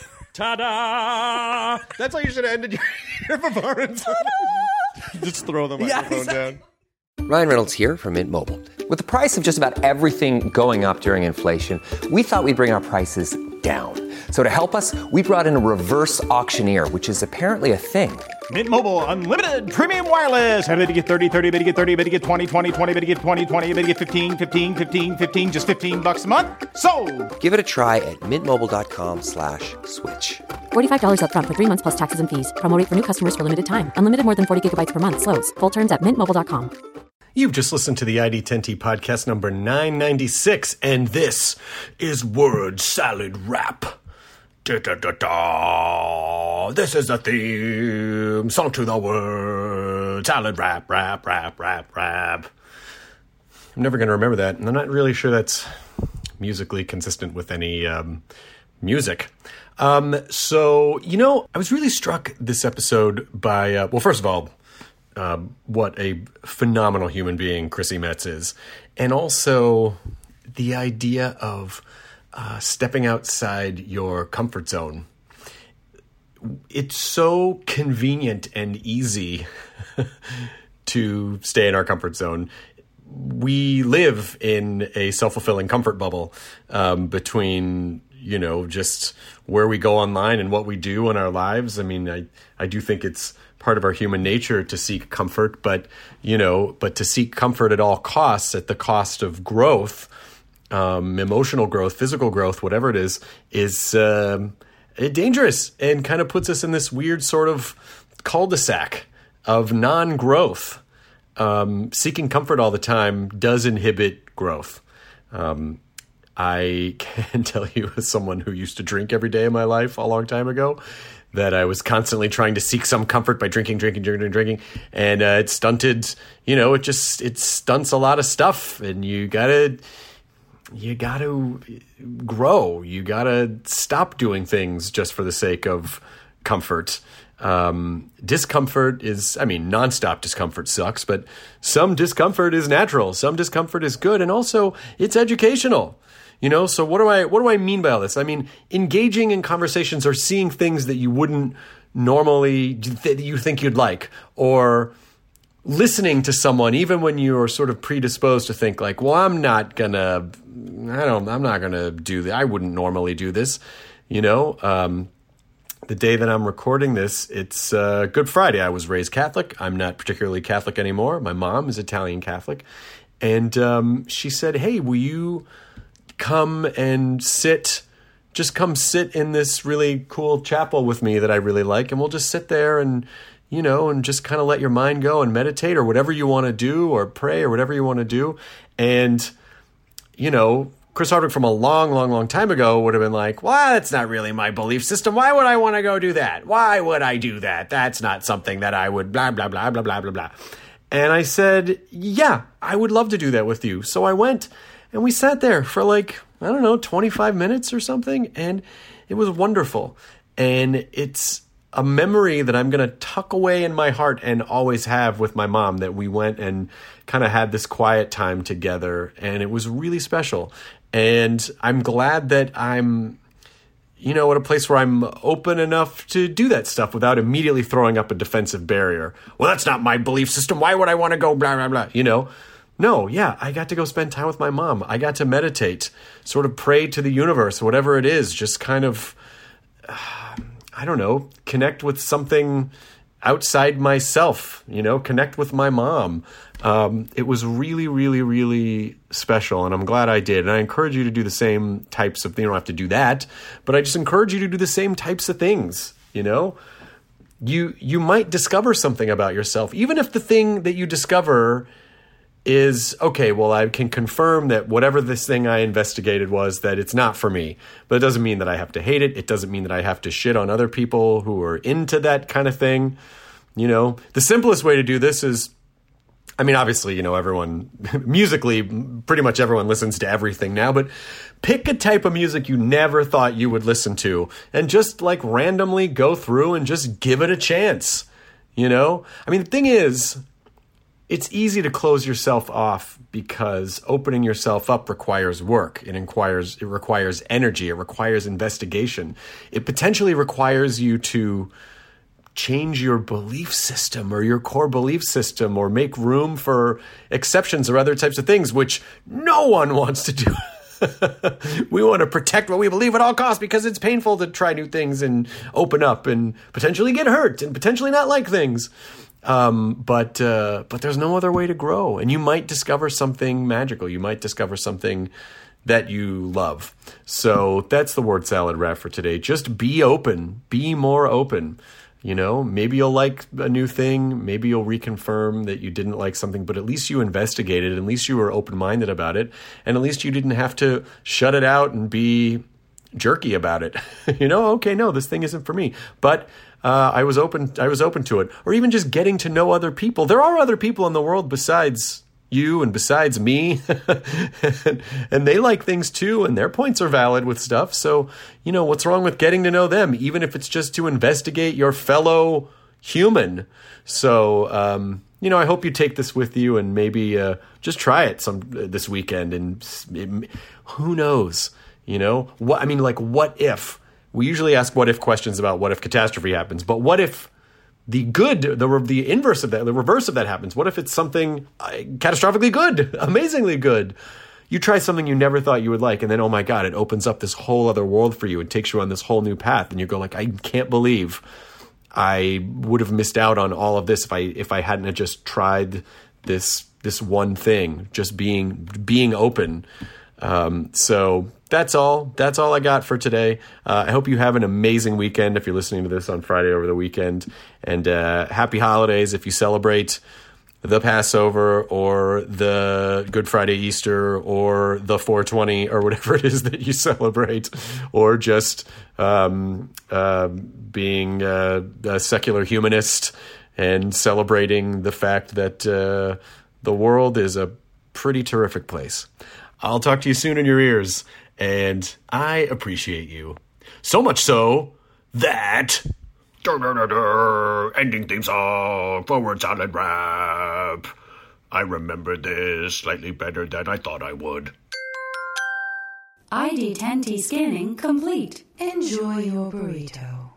Ta-da! That's how you should have ended your, your performance. Just throw the Yeah, microphone exactly. down. Ryan Reynolds here from Mint Mobile. With the price of just about everything going up during inflation, we thought we'd bring our prices down. So to help us, we brought in a reverse auctioneer, which is apparently a thing. Mint Mobile Unlimited Premium Wireless. How to get thirty, thirty, how to get thirty, how to get twenty, twenty, twenty, how to get twenty, twenty, how to get fifteen, fifteen, fifteen, fifteen, just fifteen bucks a month? Sold! Give it a try at mintmobile.com slash switch. forty-five dollars up front for three months plus taxes and fees. Promo rate for new customers for limited time. Unlimited more than forty gigabytes per month. Slows full terms at mint mobile dot com. You've just listened to the I D ten T podcast number nine ninety-six, and this is Word Salad Rap. Da, da, da, da. This is the theme song to the Word Salad Rap, rap, rap, rap, rap. I'm never going to remember that, and I'm not really sure that's musically consistent with any um, music. Um, so, you know, I was really struck this episode by, uh, well, first of all, Uh, what a phenomenal human being Chrissy Metz is. And also the idea of uh, stepping outside your comfort zone. It's so convenient and easy to stay in our comfort zone. We live in a self-fulfilling comfort bubble um, between, you know, just where we go online and what we do in our lives. I mean, I, I do think it's part of our human nature to seek comfort, but, you know, but to seek comfort at all costs, at the cost of growth, um, emotional growth, physical growth, whatever it is, is um, dangerous and kind of puts us in this weird sort of cul-de-sac of non-growth. Um, seeking comfort all the time does inhibit growth. Um, I can tell you as someone who used to drink every day of my life a long time ago, that I was constantly trying to seek some comfort by drinking, drinking, drinking, drinking. And uh, it stunted, you know, it just, it stunts a lot of stuff. And you gotta, you gotta grow. You gotta stop doing things just for the sake of comfort. Um, discomfort is, I mean, nonstop discomfort sucks, but some discomfort is natural. Some discomfort is good. And also it's educational. You know, so what do I what do I mean by all this? I mean, engaging in conversations or seeing things that you wouldn't normally that you think you'd like, or listening to someone even when you're sort of predisposed to think like, well, I'm not gonna, I don't, I'm not gonna do that. I wouldn't normally do this. You know, um, the day that I'm recording this, it's uh, Good Friday. I was raised Catholic. I'm not particularly Catholic anymore. My mom is Italian Catholic, and um, she said, "Hey, will you come and sit, just come sit in this really cool chapel with me that I really like, and we'll just sit there and, you know, and just kind of let your mind go and meditate or whatever you want to do or pray or whatever you want to do." And, you know, Chris Hardwick from a long, long, long time ago would have been like, well, that's not really my belief system. Why would I want to go do that? Why would I do that? That's not something that I would blah, blah, blah, blah, blah, blah, blah. And I said, yeah, I would love to do that with you. So I went. And we sat there for like, I don't know, twenty-five minutes or something. And it was wonderful. And it's a memory that I'm going to tuck away in my heart and always have with my mom, that we went and kind of had this quiet time together. And it was really special. And I'm glad that I'm, you know, at a place where I'm open enough to do that stuff without immediately throwing up a defensive barrier. Well, that's not my belief system. Why would I want to go blah, blah, blah, you know? No, yeah, I got to go spend time with my mom. I got to meditate, sort of pray to the universe, whatever it is, just kind of, uh, I don't know, connect with something outside myself, you know, connect with my mom. Um, it was really, really, really special, and I'm glad I did. And I encourage you to do the same types of things. You don't have to do that, but I just encourage you to do the same types of things, you know? You, you might discover something about yourself, even if the thing that you discover is, okay, well, I can confirm that whatever this thing I investigated was, that it's not for me. But it doesn't mean that I have to hate it. It doesn't mean that I have to shit on other people who are into that kind of thing. You know, the simplest way to do this is, I mean, obviously, you know, everyone, musically, pretty much everyone listens to everything now, but pick a type of music you never thought you would listen to and just like randomly go through and just give it a chance. You know, I mean, the thing is, it's easy to close yourself off because opening yourself up requires work. It requires, it requires energy. It requires investigation. It potentially requires you to change your belief system or your core belief system or make room for exceptions or other types of things, which no one wants to do. We want to protect what we believe at all costs because it's painful to try new things and open up and potentially get hurt and potentially not like things. Um, but, uh, but there's no other way to grow, and you might discover something magical. You might discover something that you love. So that's the word salad wrap for today. Just be open, be more open. You know, maybe you'll like a new thing. Maybe you'll reconfirm that you didn't like something, but at least you investigated. At least you were open-minded about it. And at least you didn't have to shut it out and be jerky about it. You know, okay, no, this thing isn't for me. But Uh, I was open. I was open to it, or even just getting to know other people. There are other people in the world besides you and besides me, and, and they like things too, and their points are valid with stuff. So, you know, what's wrong with getting to know them, even if it's just to investigate your fellow human? So, um, you know, I hope you take this with you and maybe uh, just try it some uh, this weekend. And it, who knows? You know, what I mean, like, what if? We usually ask what if questions about what if catastrophe happens, but what if the good, the the inverse of that, the reverse of that happens? What if it's something uh, catastrophically good, amazingly good? You try something you never thought you would like, and then, oh my God, it opens up this whole other world for you. It takes you on this whole new path, and you go like, I can't believe I would have missed out on all of this if I if I hadn't have just tried this this one thing, just being being open. Um, so that's all. That's all I got for today. Uh, I hope you have an amazing weekend if you're listening to this on Friday over the weekend. And uh, happy holidays if you celebrate the Passover or the Good Friday Easter or the four twenty or whatever it is that you celebrate, or just um, uh, being uh, a secular humanist and celebrating the fact that uh, the world is a pretty terrific place. I'll talk to you soon in your ears, and I appreciate you. So much so that... Ending theme song, forward salad wrap. I remember this slightly better than I thought I would. I D ten T scanning complete. Enjoy your burrito.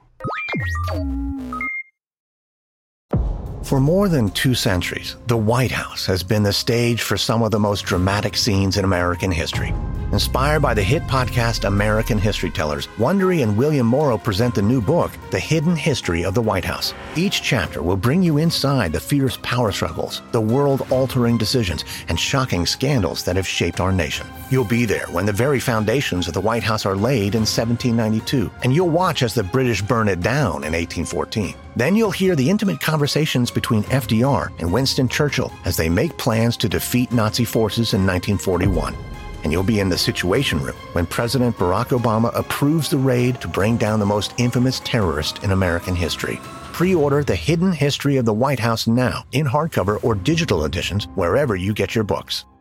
For more than two centuries, the White House has been the stage for some of the most dramatic scenes in American history. Inspired by the hit podcast American History Tellers, Wondery and William Morrow present the new book, The Hidden History of the White House. Each chapter will bring you inside the fierce power struggles, the world-altering decisions, and shocking scandals that have shaped our nation. You'll be there when the very foundations of the White House are laid in seventeen ninety-two, and you'll watch as the British burn it down in eighteen fourteen. Then you'll hear the intimate conversations between F D R and Winston Churchill as they make plans to defeat Nazi forces in nineteen forty-one. And you'll be in the Situation Room when President Barack Obama approves the raid to bring down the most infamous terrorist in American history. Pre-order The Hidden History of the White House now in hardcover or digital editions wherever you get your books.